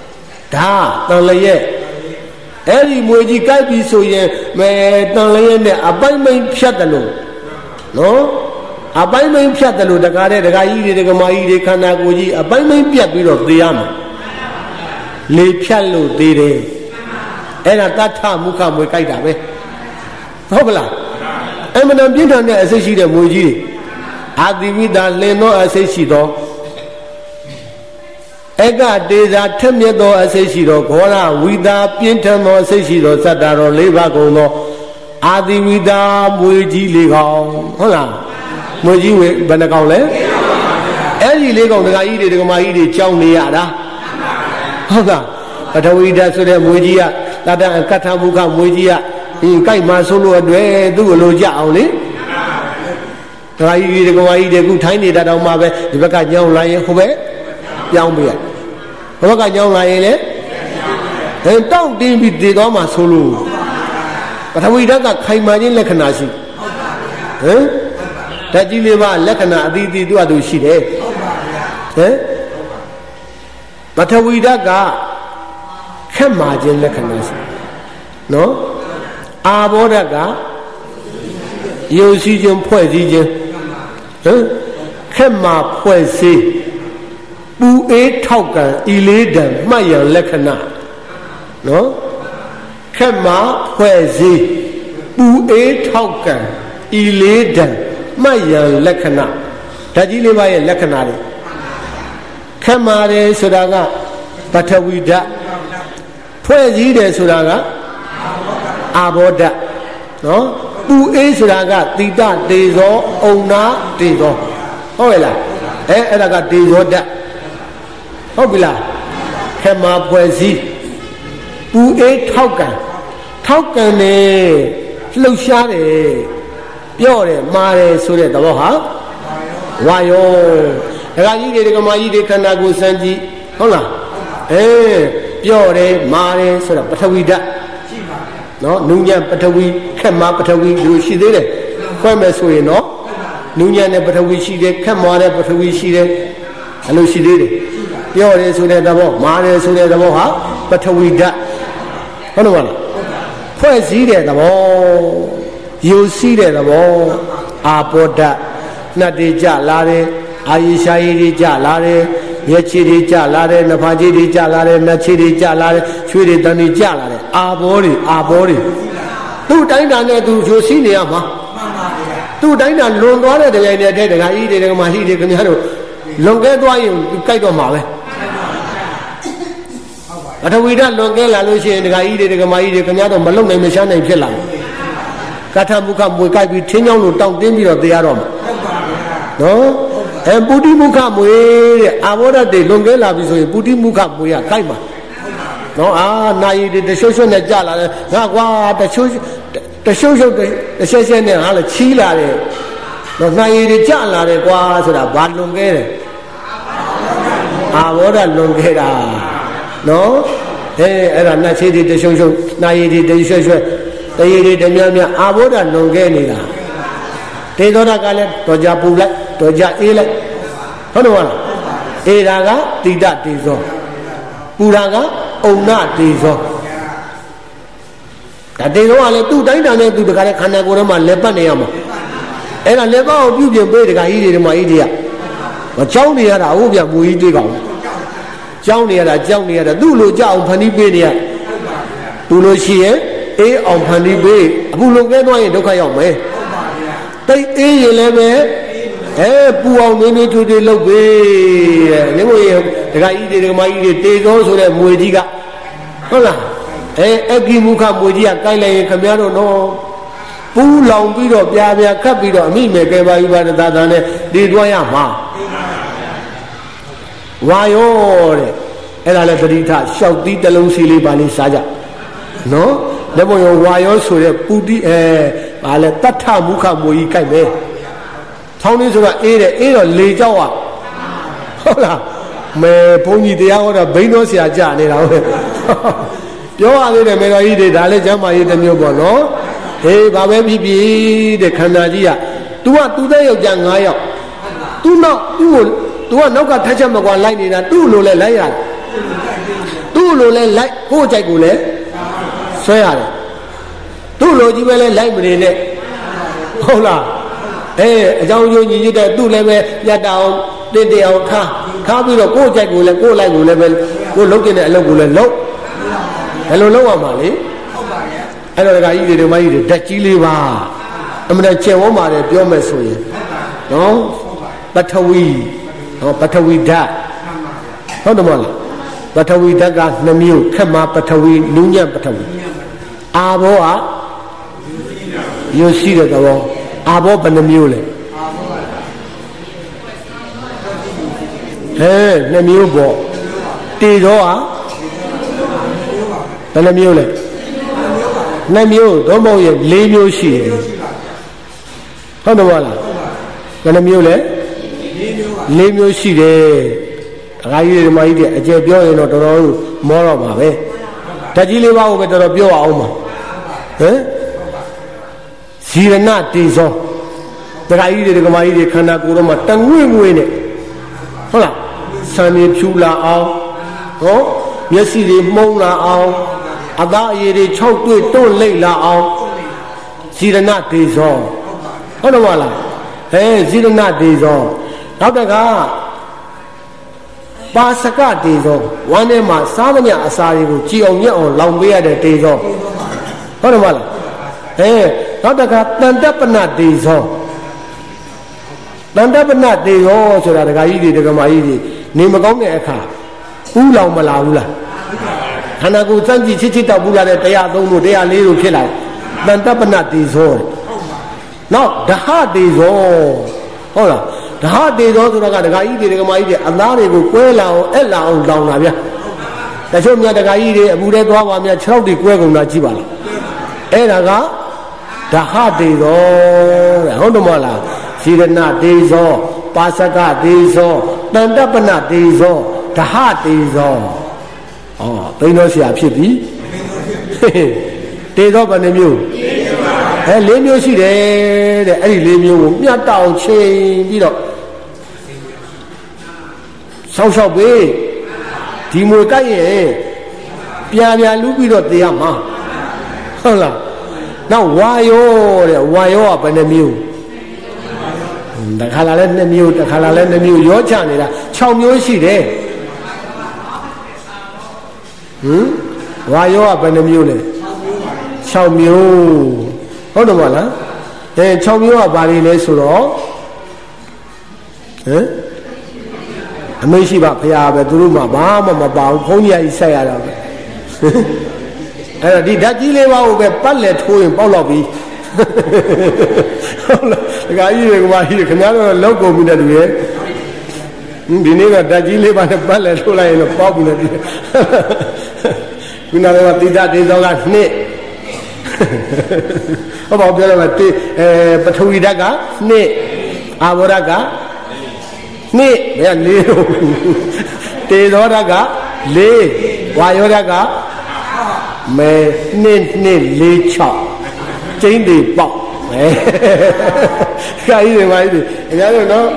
Speaker 1: ဒါတန်လျက်အဲ့ဒီမွေကြီးကြိုက်ပြီးဆိုရင်မဲတန်လျက်နဲ့အပိုင်မိန်ဖြတ်တယ်လို့နော်အပိုင်မိန်ဖြတ်တယ်လို့တကားတဲ့တကားကြီးတွေတကမာကြီးတွေခန္ဓာကိုယ်ကြီးအပိုင်မိန်ပြတ်ပြီးတော့သေရမှာလေဖြတ်လို့သေတယ်အဲ့ဒါတထမုခမွေကြိုက်တာပဲဟုတ်ပလားအမှန်တန်ပြင်းထန်တဲ့အစိတ်ရှိတဲ့မွေကြီးတွေအာတိဝိတာလင်သောအစိတ်ရှိသောဧကတေဇာထက်မြက်သောအစိတ်ရှိသောဂောရဝိတာပြင်းထန်သောအစိတ်ရှိသောစတ္တတော်၄ပါးကုန်သောအာတိဝိတာမွေကြီး၄ကောင်ဟုတ်လားမွေကြီးဝေဘယ်နှကောင်လဲအဲ့ဒီ၄ကောင်ဒကာကြီးတွေဒကာမကြီးတွေကြောင်းနေရတာဟုတ်လားပထဝီဓာတ်ဆိုတဲ့မွေကြီးကတတကထမုခမွေကြီးကကြိုက်မှဆိုလို့အတွက်သူ့ကိုလိုကြအောင်လေဒကာကြီးဒကာမကြီးတွေခုထိုင်းနေတာတောင်မှပဲဒီဘက်ကညောင်းလာရင်ဟိုဘက်ပြောင်းပေးရဟိုဘက်ကညောင်းလာရင်လေတောင့်တင်းပြီးတည်သွားမှဆိုလို့ပထဝီဓာတ်ကခိုင်မာခြင်းလက္ခဏာရှိဟမ်ဓာတ်ကြီးလေးပါလက္ခဏာအသီးသီးသူ့အတူရှိတယ်ဟမ်ပထဝီဓာတ်ကခက်မာခြင်းလက္ခဏာရှိနော်အာဘောဓာတ်ကယုံစည်းခြင်းဖွဲ့စည်းခြင်းဟမ်ခက်မာဖွဲ့စည်းပူအေးထောက်ကံဤလေးတံမှတ်ရလက္ခဏာနော်ခက်မာဖွဲ့စည်းပူအေးထောက်ကံဤလေးတံမှတ်ရလက္ခဏာဓာတ်ကြီးလေးပါးရဲ့လက္ခဏာတွေခက်မာတယ်ဆိုတာကပထဝီဓာတ်ဖွဲ့စည်းတယ်ဆိုတာကအာဘောဓာတ်နော်ပူအေးဆိုတာကတိတတေဇောအုံနာတေဇောဟုတ်ရဲ့လားအဲ့ဒါကတေဇောဓာတ်ဟုတ်ပြီလားခက်မာဖွဲ့စည်းပူအေးထောက်ကံနေလှုပ်ရှားတယ်ပြော့တယ်မာတယ်ဆိုတဲ့သဘောဟာဝါယောဒကာကြီးတွေဒကာမကြီးတွေခန္ဓာကိုယ်စမ်းကြည့်ဟုတ်လားပြော့တယ်မာတယ်ဆိုတာပထဝီဓာတ်ရှိပါနော်နုညံပထဝီခက်မာပထဝီဒီလိုရှိသေးတယ်ခွဲမယ်ဆိုရင်နော်နုညံနဲ့ပထဝီရှိတယ်ခက်မာနဲ့ပထဝီရှိတယ်အဲ့လိုရှိသေးတယ်ပြောတယ်ဆိုတဲ့သဘောမာတယ်ဆိုတဲ့သဘောဟာပထဝီဓာတ်ဟုတ်တယ်မလားဖွဲ့စည်းတဲ့သဘောယူစည်းတဲ့သဘောအာဘောဓာတ်နှတ်တွေကြလာတယ်အာယရှာရည်တွေကြလာတယ်ရက်ချီတွေကြလာတယ်နှဖာကြီးတွေကြလာတယ်နှချီတွေကြလာတယ်ချွေးတွေတန်တွေကြလာတယ်အာဘောတွေသူ့တိုင်းတာနဲ့သူယူစည်းနေရမှာသူ့တိုင်းတာလွန်သွားတဲ့တရားတွေတဲ့ဒကာကြီးတွေဒကာမကြီးတွေခင်ဗျားတို့လွန်ကဲသွားရင်ကြိုက်တော့မှာပဲပထဝီဓာတ်လွန်ကဲလာလို့ရှိရင်ဒကာကြီးတွေဒကာမကြီးတွေခင်ဗျားတို့မလုံနိုင်မရှားနိုင်ဖြစ်လာတယ်ကထမုခမွေကြိုက်ပြီးထင်းချောင်းလို့တောင့်တင်းပြီးတော့တရားတော့မှာနော်ပုတိမုခမွေတဲ့အာဘောဓာတ်တွေလွန်ကဲလာပြီဆိုရင်ပုတိမုခမွေကကြိုက်မှာနော်နာယီတွေတရှုပ်ရှုပ်နဲ့ကြလာတယ်ငါကွာတရှုပ်တရှက်ရှက်နဲ့ဟာလေချီးလာတယ်နော်နာယီတွေကြလာတယ်ကွာဆိုတာဘာလွန်ကဲတယ်အာဘောဓာတ်လွန်ကဲတာနော်အဲ့ဒါနှက်ချီးတွေတရှုပ်ရှုပ်နာယီတွေတရွှဲရွှဲတရေတွေတမြမြအာဘောဓာတ်လွန်ကဲနေတာတေဇောဓာတ်ကလည်းတော်ကြပူလိုက်တော်ကြအေးလိုက်ဟုတ်တယ်မလားအေးတာကတိတတေဇောပူတာကအုံနာတေဇောဒါတေဇောကလည်းသူ့တိုင်းတာနဲ့သူတခါလည်းခန္ဓာကိုယ်ထဲမှာလက်ပတ်နေရမှာအဲ့ဒါလက်ပတ်ကိုပြုပြင်ပေးတခါကြီးတွေမှာကြီးတွေကမကြောင်းနေရတာဟုတ်ပြမူကြီးတွေးကောင်ကြောင်းနေရတာသူ့လိုကြအောင်ဖန်တီးပေးနေရသူလိုရှိရင်အေးအောင်ဖန်တီးပေးအခုလုံခဲ့သွားရင်ဒုက္ခရောက်မယ်တိတ်အေးရင်လည်းပဲပူအောင်နေထွေးလုပ်ပေးတဲ့ငွေဒကာကြီးတွေဒကာမကြီးတွေတေဇောဆိုတဲ့မွေကြီးကဟုတ်လားအကိမုခမွေကြီးကကိုက်လိုက်ရင်ခမရတော့နော်ပူလောင်ပြီးတော့ပြာခတ်ပြီးတော့အမိမယ်ကဲပါယူပါတဲ့သာသနဲ့တည်သွားရမှာဝါယောတဲ့အဲ့ဒါလည်းပရိသရှောက်သီးတစ်လုံးစီလေးပါလေးစားကြနော်လက်ပေါ်ရောဝါယောဆိုတဲ့ပူတိဘာလဲတထမုခမွေကြီးကိုက်မယ်ဆောင်းလေးဆိုတာအေးတယ်အေးတော့လေကြောက်ဟုတ်လားမဲဘုန်းကြီးတရားဟောတာဘိန်းတော်ဆရာကြနေတာဟုတ်ပြောရသေးတယ်မေတော်ကြီးတွေဒါလည်းကျမ်းမာရေးတစ်မျိုးပေါ့နော်ဟေးဘာပဲဖြစ်ဖြစ်တဲ့ခန္ဓာကြီးက तू ကသူ့တဲ့ယောက်ျား9ယောက် तू နောက် तू ကနောက်ကထက်ချက်မကွာလိုက်နေတာ तू လိုလဲလိုက်ရတယ် तू သူ့လိုလဲလိုက်ကိုယ်ကြိုက်ကိုလဲဆွဲရတယ်သူ့လိုကြီးပဲလဲလိုက်မနေနဲ့ဟုတ်လားအကြောင်းကျိုးညီညွတ်တဲ့သူ့လည်းပဲပြတ်တောင်တင်းတအောင်ထားပြီးတော့ကိုယ်ကြိုက်ကိုလဲကိုယ်လိုက်ကိုလဲပဲကိုယ်လုပ်တဲ့အလုပ်ကိုလဲလုပ်ဘယ်လိုလုပ်ရမှာလဲအဲ့တော့ဒကာကြီးတွေမကြီးတွေဓာတ်ကြီးလေးပါအမှန်တန်ကျင့်ဝန်းပါတယ်ပြောမယ်ဆိုရင်နော်ပထဝီပထဝီဓာတ်ဟုတ်တယ်မလားပထဝီဓာတ်က2မျိုးခက်မှာပထဝီနူးညံ့ပထဝီအာဘောကရုပ်ရှိတဲ့သဘောအာဘောဘယ်နှမျိုးလဲ2မျိုးပေါ့တေတော့ကဘယ်နှမျိုးလဲ2မျိုးတော့မဟုတ်ရင်4မျိုးရှိတယ်ဟုတ်တယ်မလားဘယ်နှမျိုးလဲ4မျိုးရှိတယ်ဒကာကြီးတွေဓမ္မကြီးတွေအကျယ်ပြောရင်တော့တော်တော်မောတော့ပါပဲဓာတ်ကြီးလေးပါးကိုပဲတော်တော်ပြောအောင်ပါဇီရဏတေဇောဒကာကြီးတွေဓမ္မကြီးတွေခန္ဓာကိုယ်တော့မှတငွေ့ငွေ့နဲ့ဟုတ်လားဆံရည်ဖြူလာအောင်မျက်စိတွေမှုံးလာအောင်အသားအရည်တွေ6တွေ့တွန့်လိမ့်လာအောင်ဇီရဏတေဇောဟုတ်တယ်မလားဇီရဏတေဇောနောက်တကပါစကတေဇောဝမ်းထဲမှာစားသမျှအစာတွေကိုကြည်အောင်ညက်အောင်လောင်ပေးရတဲ့တေဇောဟုတ်တယ်မလားနောက်တကတန်တပနတေဇောတန်တပနတေဇောဆိုတာဒကာကြီးတွေဒကာမကြီးတွေနေမကောင်းတဲ့အခါဥလောင်မလာဘူးလားခန္ဓာကိုယ်စမ်းကြည့်ချစ်တောက်ဘူးလားတဲ့103တို့104တို့ဖြစ်လာတန်တပနတေဇောနောက်ဓဟတေဇောဟုတ်လားဓဟတေဇောဆိုတာကဒကာကြီးတွေဒကာမကြီးတွေအသားတွေကိုကွဲလာအောင်အဲ့လာအောင်လောင်တာဗျတချို့မြတ်ဒကာကြီးတွေအပူထဲသွားပါမြတ်6တွေကွဲကုန်တာကြည့်ပါလားအဲ့ဒါကဓဟတေဇောတဲ့ဟုတ်တယ်မလားဇီရဏတေဇောပါစကတေဇောတန်တပနတေဇောဓဟတေဇောသိန်းတော်ဆရာဖြစ်ပြီတေဇောဘယ်နှမျိုး4မျိုးရှိတယ်တဲ့အဲ့ဒီ4မျိုးကိုမြတ်တောင်ချိန်ပြီးတော့ဆောက်ရှောက်ပေးဒီမွေကြိုက်ရင်ပြလူပြီးတော့တေးရမှာဟုတ်လားနောက်ဝါယောတဲ့ဝါယောကဘယ်နှမျိုးတခါလာလဲ2မျိုးတခါလာလဲ2မျိုးရောချနေတာ6မျိုးရှိတယ်ဝါယောကဘယ်နှမျိုးလဲ6မျိုးဟုတ်တယ်မလား6မျိုးကဘာတွေလဲဆိုတော့အမေရှိပါဖရာပဲသူတို့မှဘာမှမပါဘူးဘုန်းကြီးကြီးဆက်ရတာပဲအဲ့တော့ဒီဓာတ်ကြီးလေးပါးကိုပဲပတ်လက်ထိုးရင်ပေါက်တော့ပြီဟုတ်လားဒကာကြီးတွေကဘာကြီးခင်ဗျားတို့လောက်ကုန်ပြီတဲ့သူရဲ့ဒီနေ့ကဓာတ်ကြီးလေးပါးနဲ့ပတ်လက်ထိုးလိုက်ရင်တော့ပေါက်ပြီနဲ့ဒီခုနကတိဒတေဇောကနှစ်ဟောပါပြောတော့ပထဝီဓာတ်ကနှစ်အာဘောဓာတ်ကနှစ်ဘယ်က4လို့တေဇောဓာတ်က4ဝါယောဓာတ်ကမဲ2 4 6ကျင်းတွေပေါက်ခိုင်းတယ်မကြီးအများတို့နော်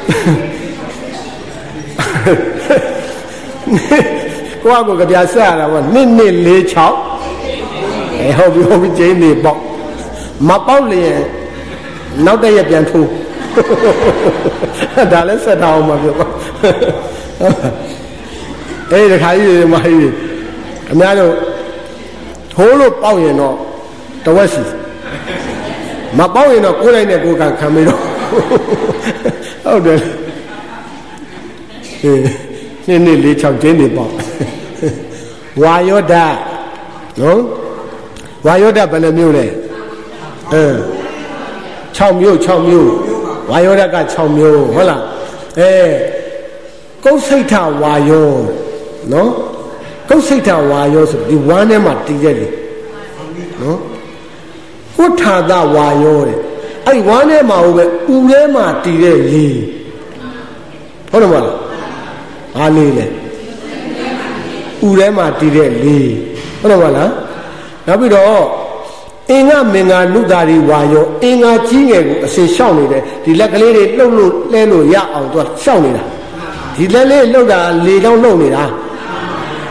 Speaker 1: ကိုကကြပြဆက်ရတာပေါ့2 4 4 6ဟုတ်ပြီကျင်းတွေပေါက်မပေါက်လျင်နောက်တည့်ရပြန်ထိုးဒါလည်းဆက်ထားအောင်မပြောပါအဲ့ဒီခါကြီးမကြီးအများတို့ထိုးလို့ပေါက်ရင်တော့တဝက်စီမပေါက်ရင်တော့ကိုယ်လိုက်နဲ့ကိုယ်ကခံပြီးတော့ဟုတ်တယ်2 4 6ကျင်းတွေပေါက်ဝါယောဓာတ်နော်ဝါယောဓာတ်ဘယ်နှမျိုးလဲ6မျိုးဝါယောဓာတ်က6မျိုးဟုတ်လားကုဋ္ဌိထဝါယောနော်ကုဋ္ဌိထဝါယောဆိုဒီဝမ်းထဲမှာတည်တဲ့လေနော်ကုဋ္ဌာသဝါယောတဲ့အဲ့ဝမ်းထဲမှာဟိုပဲဥထဲမှာတည်တဲ့လေဟုတ်တယ်မလားအားလေးလေဥထဲမှာတည်တဲ့လေဟုတ်တယ်မလားနောက်ပြီးတော့အင်္ဂမင်္ဂနုတာရီဝါယောအင်္ဂါကြီးငယ်ကိုအစဉ်ရှောက်နေတယ်ဒီလက်ကလေးတွေလှုပ်လို့လဲလို့ရအောင်သူကရှောက်နေတာဒီလက်လေးလှုပ်တာလေတောင်းလှုပ်နေတာ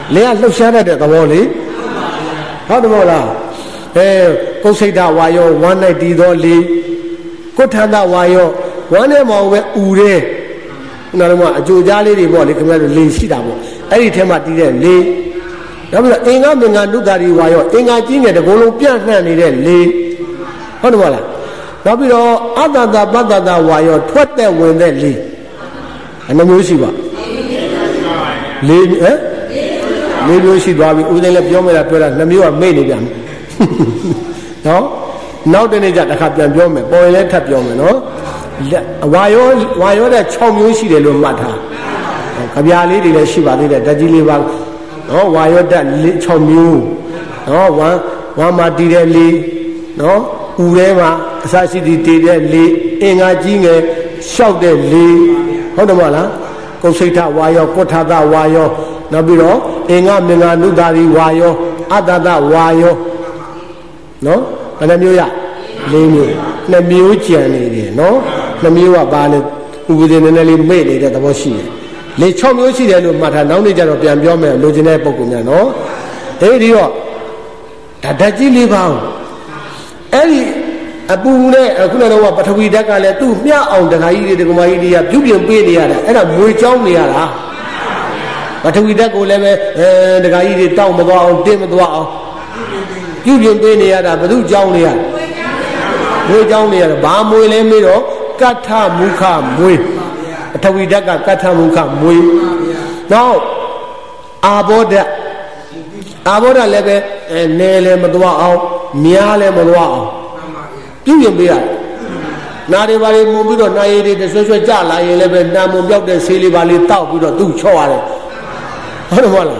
Speaker 1: လေကလှုပ်ရှားတတ်တဲ့သဘောလေဟုတ်တယ်မဟုတ်လားကုစိတ်တဝါယောဝမ်း၌တည်သောလေကုဋ္ဌန္တဝါယောဝမ်းထဲမှာပဲဥတယ်နောက်တော့အကြိုကြားလေးတွေပေါ့လေခင်ဗျားတို့လေရှိတာပေါ့အဲ့ဒီထဲမှာတည်တဲ့လေနောက်ပြီးတော့အင်္ဂမင်္ဂနုတာရီဝါယောအင်္ဂကြီးငယ်တကုံလုံးပြန့်နှံ့နေတဲ့လေဟုတ်တယ်မဟုတ်လားနောက်ပြီးတော့အတ္တတပတ္တတဝါယောထွက်တဲ့ဝင်တဲ့လေအနှမျိုးရှိပါလေလေးမျိုးရှိသွားပြီဦးသိန်းလည်းပြောမယ်လားပြောတာ2မျိုးကမေ့နေပြန်နော်နောက်တနေ့ကျတစ်ခါပြန်ပြောမယ်ပေါ်ရင်လည်းထပ်ပြောမယ်နော်ဝါယောတဲ့6မျိုးရှိတယ်လို့မှတ်ထားကြပြလေးတွေလည်းရှိပါသေးတယ်ဓာတ်ကြီးလေးပါနော်ဝါယောတက်6မျိုးနော်ဝမ်းမှာတည်တဲ့လေနော်ဥထဲမှာအစရှိတည်တဲ့လေအင်္ဂါကြီးငယ်လျှောက်တဲ့လေဟုတ်တယ်မဟုတ်လားကုစိတ်ထဝါယောကုဋ္ဌသဝါယောနောက်ပြီးတော့အင်္ဂမင်္ဂနုတာရီဝါယောအတ္တတဝါယောနော်ဘယ်နှမျိုးရ4မျိုး2မျိုးကြံနေတယ်နော်2မျိုးကပါလေဥပဒေနည်းနည်းလေးမေ့နေတဲ့သဘောရှိတယ်လေ6မျိုးရှိတယ်လို့မှတ်ထားနောက်နေ့ကျတော့ပြန်ပြောမယ်လိုချင်တဲ့ပုံကောင်များနော်ဒီတော့ဓာတ်ကြီး4ပါးအဲ့ဒီအပူနဲ့ခုနကတော့ပထဝီဓာတ်ကလည်းသူ့မျှအောင်တခါကြီးတွေဒကမာကြီးတွေကပြုပြင်ပေးနေရတာအဲ့ဒါမွေချောင်းနေရတာပထဝီဓာတ်ကိုလည်းပဲဒကာကြီးတွေတောက်မသွားအောင်တင်းမသွားအောင်ပြုပြင်ပေးနေရတာဘယ်သူကြောင်းနေရမွေကြောင်းနေရတာဘာမွေလဲမေးတော့ကဋ္ဌမုခမွေပထဝီဓာတ်ကကဋ္ဌမုခမွေနောက်အာဘောဓာတ်လည်းပဲနယ်လည်းမသွားအောင်များလည်းမသွားအောင်ပြုပြင်ပေးရတယ်နာတွေပါလေမှုပြီးတော့နာရည်တွေဆွဲဆွဲကြလာရင်လည်းပဲနာမုံပြောက်တဲ့ဆေးလေးပါလေးတောက်ပြီးတော့သူ့ချော့ရတယ်ဟုတ်တယ်မဟုတ်လား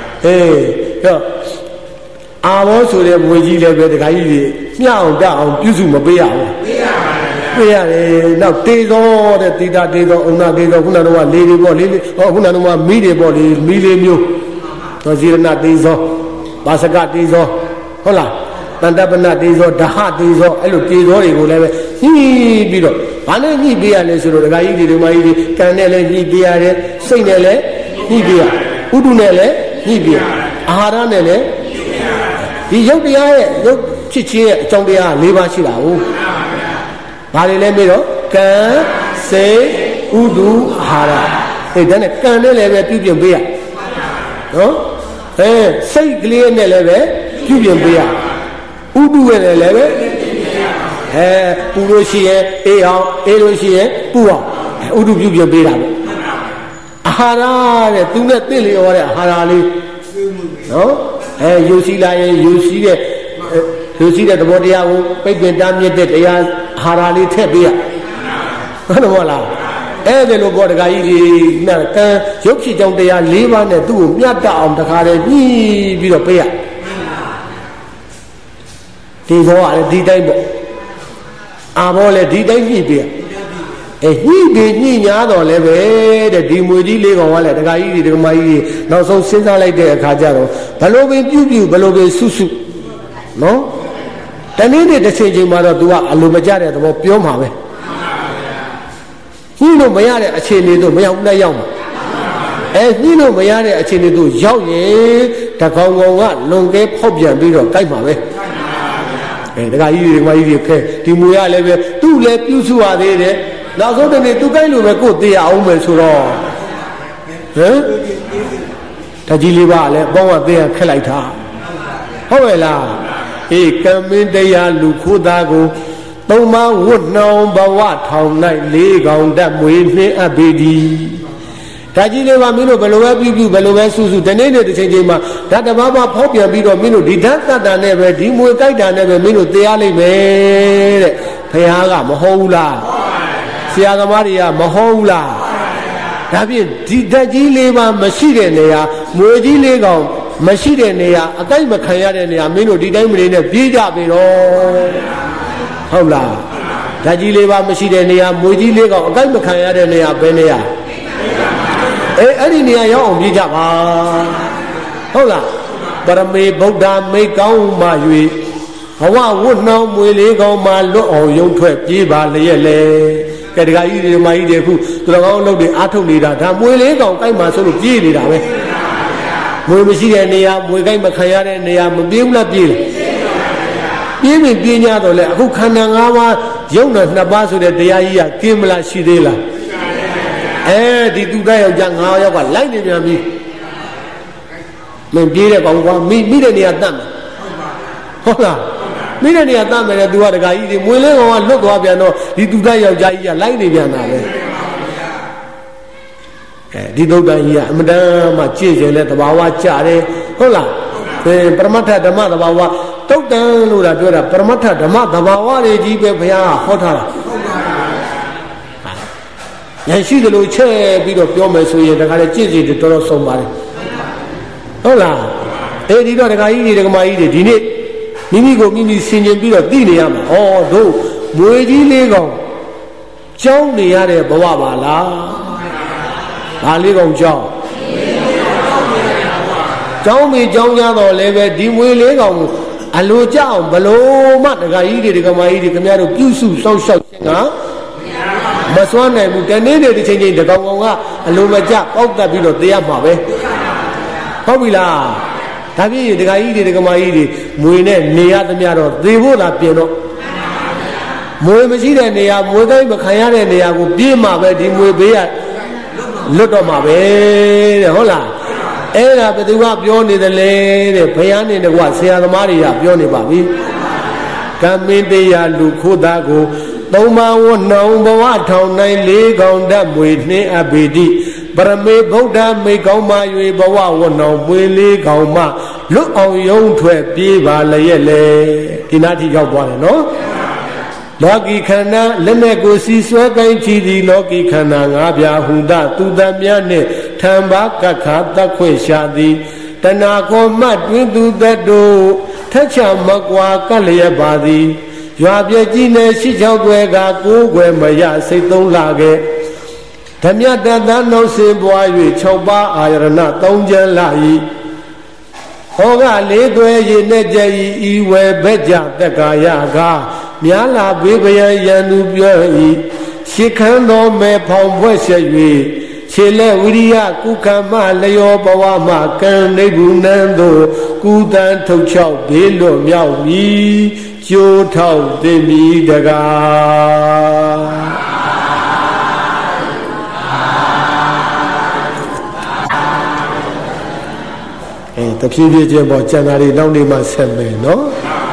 Speaker 1: အာဘောဆိုတဲ့မွေကြီးလည်းပဲတခါကြီးတွေမျှအောင်တအောင်ပြုစုမပေးရဘူးပေးရတယ်နောက်တေသောတဲ့တိတာတေသောအုံနာတေသောခုနကတော့လေတွေပေါ့လေဟောခုနကတော့မီးတွေပေါ့လေမီးလေးမျိုးသောဇီရဏတေသောဘာစကတေသောဟုတ်လားတန်တပနတေသောဓဟတေသောအဲ့လိုတေသောတွေကိုလည်းပဲညှိပြီးတော့ဘာနဲ့ညှိပေးရလဲဆိုတော့ဒကာကြီးတွေဒကာမကြီးတွေကံနဲ့လည်းညှိပေးရတယ်စိတ်နဲ့လည်းညှိပေးရဥဒုနဲ့လည်းညှိပေးရအာဟာရနဲ့လည်းဒီရုပ်တရားရဲ့ရုပ်ဖြစ်ခြင်းရဲ့အကြောင်းတရား၄ပါးရှိတာဟုတ်ဘာတွေလဲမေးတော့ကံစေဥဒုအာဟာရဒါနဲ့ကံနဲ့လည်းပဲပြုပြင်ပေးရနော်စိတ်ကလေးနဲ့လည်းပဲပြုပြင်ပေးရဥဒုရဲ့လည်းပဲပူလို့ရှိရင်အေးအောင်အေးလို့ရှိရင်ပူအောင်ဥဒုပြုပြင်ပေးတာပေါ့အာဟာရတဲ့သူနဲ့သိလျော်တဲ့အာဟာရလေးနော်ယူစီလာရင်ယူစီတဲ့သဘောတရားကိုပိတ်ပင်တားမြစ်တဲ့တရားအာဟာရလေးထည့်ပေးရဟုတ်တယ်မဟုတ်လားအဲ့ဒါလို့ဘောတခါကြီးဒီနဲ့ကံရုပ်ဖြစ်ကြောင်းတရား၄ပါးနဲ့သူ့ကိုမြတ်တအောင်တခါတည်းညှိပြီးတော့ပေးရဒီသောကလည်းဒီတိုင်းပေါ့အာဘောလည်းဒီတိုင်းညှိပေးရညှိပြီးညှိညာတော့လည်းပဲတဲ့ဒီမွေကြီးလေးကောင်ကလည်းဒကာကြီးတွေဒကာမကြီးတွေနောက်ဆုံးစဉ်းစားလိုက်တဲ့အခါကျတော့ဘလို့ပင်ပြုဘလို့ပင်ဆုနော်တနေ့နေ့တစ်ချိန်ချိန်မှာတော့ तू ကအလိုမကျတဲ့သဘောပြောမှာပဲညှိလို့မရတဲ့အခြေအနေတို့မရောက်နဲ့ရောက်မှာညှိလို့မရတဲ့အခြေအနေတို့ရောက်ရင်တကောင်ကောင်ကလွန်ကဲဖောက်ပြန်ပြီးတော့ကြိုက်မှာပဲဒကာကြီးတွေဒကာမကြီးတွေခဲဒီမွေကလည်းပဲသူ့လည်းပြုစုရသေးတယ်နောက်ဆုံးတနေ့သူကိုက်လို့ပဲကိုယ်သေးအောင်မယ်ဆိုတော့ဓာတ်ကြီးလေးပါလည်းပေါင်းကသေးရခက်လိုက်တာဟုတ်ရဲ့လားကံမင်းတရားလူခိုးသားကိုသုံးမဝတ်နှောင်ဘဝထောင်၌လေးကောင်တက်မွေနှင်းအပ်ပေသည်ဓာတ်ကြီးလေးပါမင်းတို့ဘယ်လိုပဲပြုဘယ်လိုပဲစုတနေ့နေ့တစ်ချိန်ချိန်မှာဓာတ်တစ်ပါးပါဖောက်ပြန်ပြီးတော့မင်းတို့ဒီဓာတ်တတ်တာနဲ့ပဲဒီမွေကြိုက်တာနဲ့ပဲမင်းတို့တရားလိမ့်မယ်တဲ့ဘုရားကမဟုတ်ဘူးလားဆရာသမားတွေကမဟုတ်ဘူးလားဒါဖြင့်ဒီဓာတ်ကြီးလေးပါမရှိတဲ့နေရာမွေကြီးလေးကောင်မရှိတဲ့နေရာအတိုက်မခံရတဲ့နေရာမင်းတို့ဒီတိုင်းမနေနဲ့ပြေးကြပြီတော့ဟုတ်လားဓာတ်ကြီးလေးပါမရှိတဲ့နေရာမွေကြီးလေးကောင်အတိုက်မခံရတဲ့နေရာဘယ်နေရာအဲ့ဒီနေရာရောက်အောင်ပြေးကြပါဟုတ်လားပရမေဗုဒ္ဓမိတ်ကောင်းမှ၍ဘဝဝတ်နှောင်းမွေလေးကောင်မှလွတ်အောင်ရုံထွက်ပြေးပါလျက်လေကဲဒကာကြီးတွေမကြီးတွေခုသူတော်ကောင်းအလုပ်တွေအားထုတ်နေတာဒါမွေလေးကောင်ကြိုက်မှဆိုလို့ပြေးနေတာပဲဟမွေမရှိတဲ့နေရာမွေကိုက်မခံရတဲ့နေရာမပြေးဘူးလားပြေးတယ်ပြေးရင်ပြေး냐တော့လေအခုခန္ဓာ၅ပါးရုပ်နဲ့2ပါးဆိုတဲ့တရားကြီးကကင်းမလားရှိသေးလားအဲဒီသူသားယောက်ျား9ယောက်ကလိုက်နေပြန်ပြီမင်းပြေးတဲ့ကောင်ကွာမိတဲ့နေရာတတ်မယ်ဟုတ်လားမိတဲ့နေရာတတ်မယ်လေသူကတခါကြီးဒီမွေလေးကောင်ကလွတ်သွားပြန်တော့ဒီသူသားယောက်ျားကြီးကလိုက်နေပြန်တာပဲဒီသုတ်တန်ကြီးကအမတန်မှကြည့်ရင်လည်းတဘာဝကြတယ်ဟုတ်လားပရမတ္ထဓမ္မတဘာဝသုတ်တန်လို့တာပြောတာပရမတ္ထဓမ္မတဘာဝတွေကြီးပဲဘုရားကဟောထားတာဉာဏ်ရှိသလိုချက်ပြီးတော့ပြောမယ်ဆိုရင်တခါလေကြည့်စီတော်တော်ဆုံးပါတယ်ဟုတ်လားဒီတော့တခါကြီးတွေဒကမာကြီးတွေဒီနေ့မိမိကိုမိမိဆင်ခြင်ပြီးတော့သိနေရမှာဩတို့မွေကြီးလေးကောင်ကြောင်းနေရတဲ့ဘဝပါလားဘာလေးကောင်ကြောင်းကြောင်းမိကြောင်းကြတော့လည်းပဲဒီမွေလေးကောင်အလိုကြအောင်ဘလို့မှတခါကြီးတွေဒကမာကြီးတွေခင်ဗျားတို့ပြုစုစောင့်ရှောက်ခြင်းကမစွမ်းနိုင်ဘူးတနေ့နေ့တစ်ချိန်ချိန်တကောင်ကောင်ကအလိုမကျပေါက်တက်ပြီးတော့တရားမှာပဲဟုတ်ပြီလားဒါပြည့်ဒကာကြီးတွေဒကမာကြီးတွေမွေနဲ့နေရသမျှတော့သေဖို့သာပြင်တော့မွေမရှိတဲ့နေရာမွေတိုင်းမခံရတဲ့နေရာကိုပြေးမှာပဲဒီမွေဘေးကလွတ်တော့မှာပဲတဲ့ဟုတ်လားအဲ့ဒါဘယ်သူကပြောနေတယ်လဲတဲ့ဘုရားနေတကွဆရာသမားတွေကပြောနေပါပြီကမင်းတရားလူခိုးသားကိုသုံးပါးဝနှောင်ဘဝထောင်နိုင်လေးကောင်ဓာတ်မွေနှင်းအဘိဓိပရမေဗုဒ္ဓမိတ်ကောင်းမှ၍ဘဝဝနှောင်ပွေလေးကောင်မှလွတ်အောင်ယုံထွက်ပြေးပါလျက်လေဒီနာတိရောက်သွားတယ်နော်လောကီခန္ဓာလက်နဲ့ကိုစီဆွဲကိုင်းချီသည်လောကီခန္ဓာ၅ပြားဟုသသူတမြတ်နှင့်ထံပါကခါတတ်ခွင့်ရှာသည်တဏကောမှတွင်သူသက်တို့ထက်ချမကွာကလျက်ပါသည်ရွာပြကြီးနဲ့ရှိချောက်ွယ်ကကိုးွယ်မရစိတ်သုံးလာခဲ့ဓမြတတန်နှုတ်စင်ပွား၍6ပါးအာရဏ3ကျန်လာ၏ဟောကလေးသွဲရည်နဲ့ကြည်ဤဝဲဘက်ကြတက်ကာယကများလာဘေးပယံရန်သူပြော၏ရှေခန်းတော်မဲဖောင်ဖွဲ့ဆက်၍ခြေလက်ဝိရိယကုကမ္မလျောဘဝမှကံနေဘူးနန်းသို့ကုသံထုတ်ချောက်ဘေးလွတ်မြောက်မည်ကျိုးထောက်သိမည်တကားတဖြည်းဖြည်းချင်းပေါ်ကျန်တာတွေနောက်နေမှဆက်မယ်နော်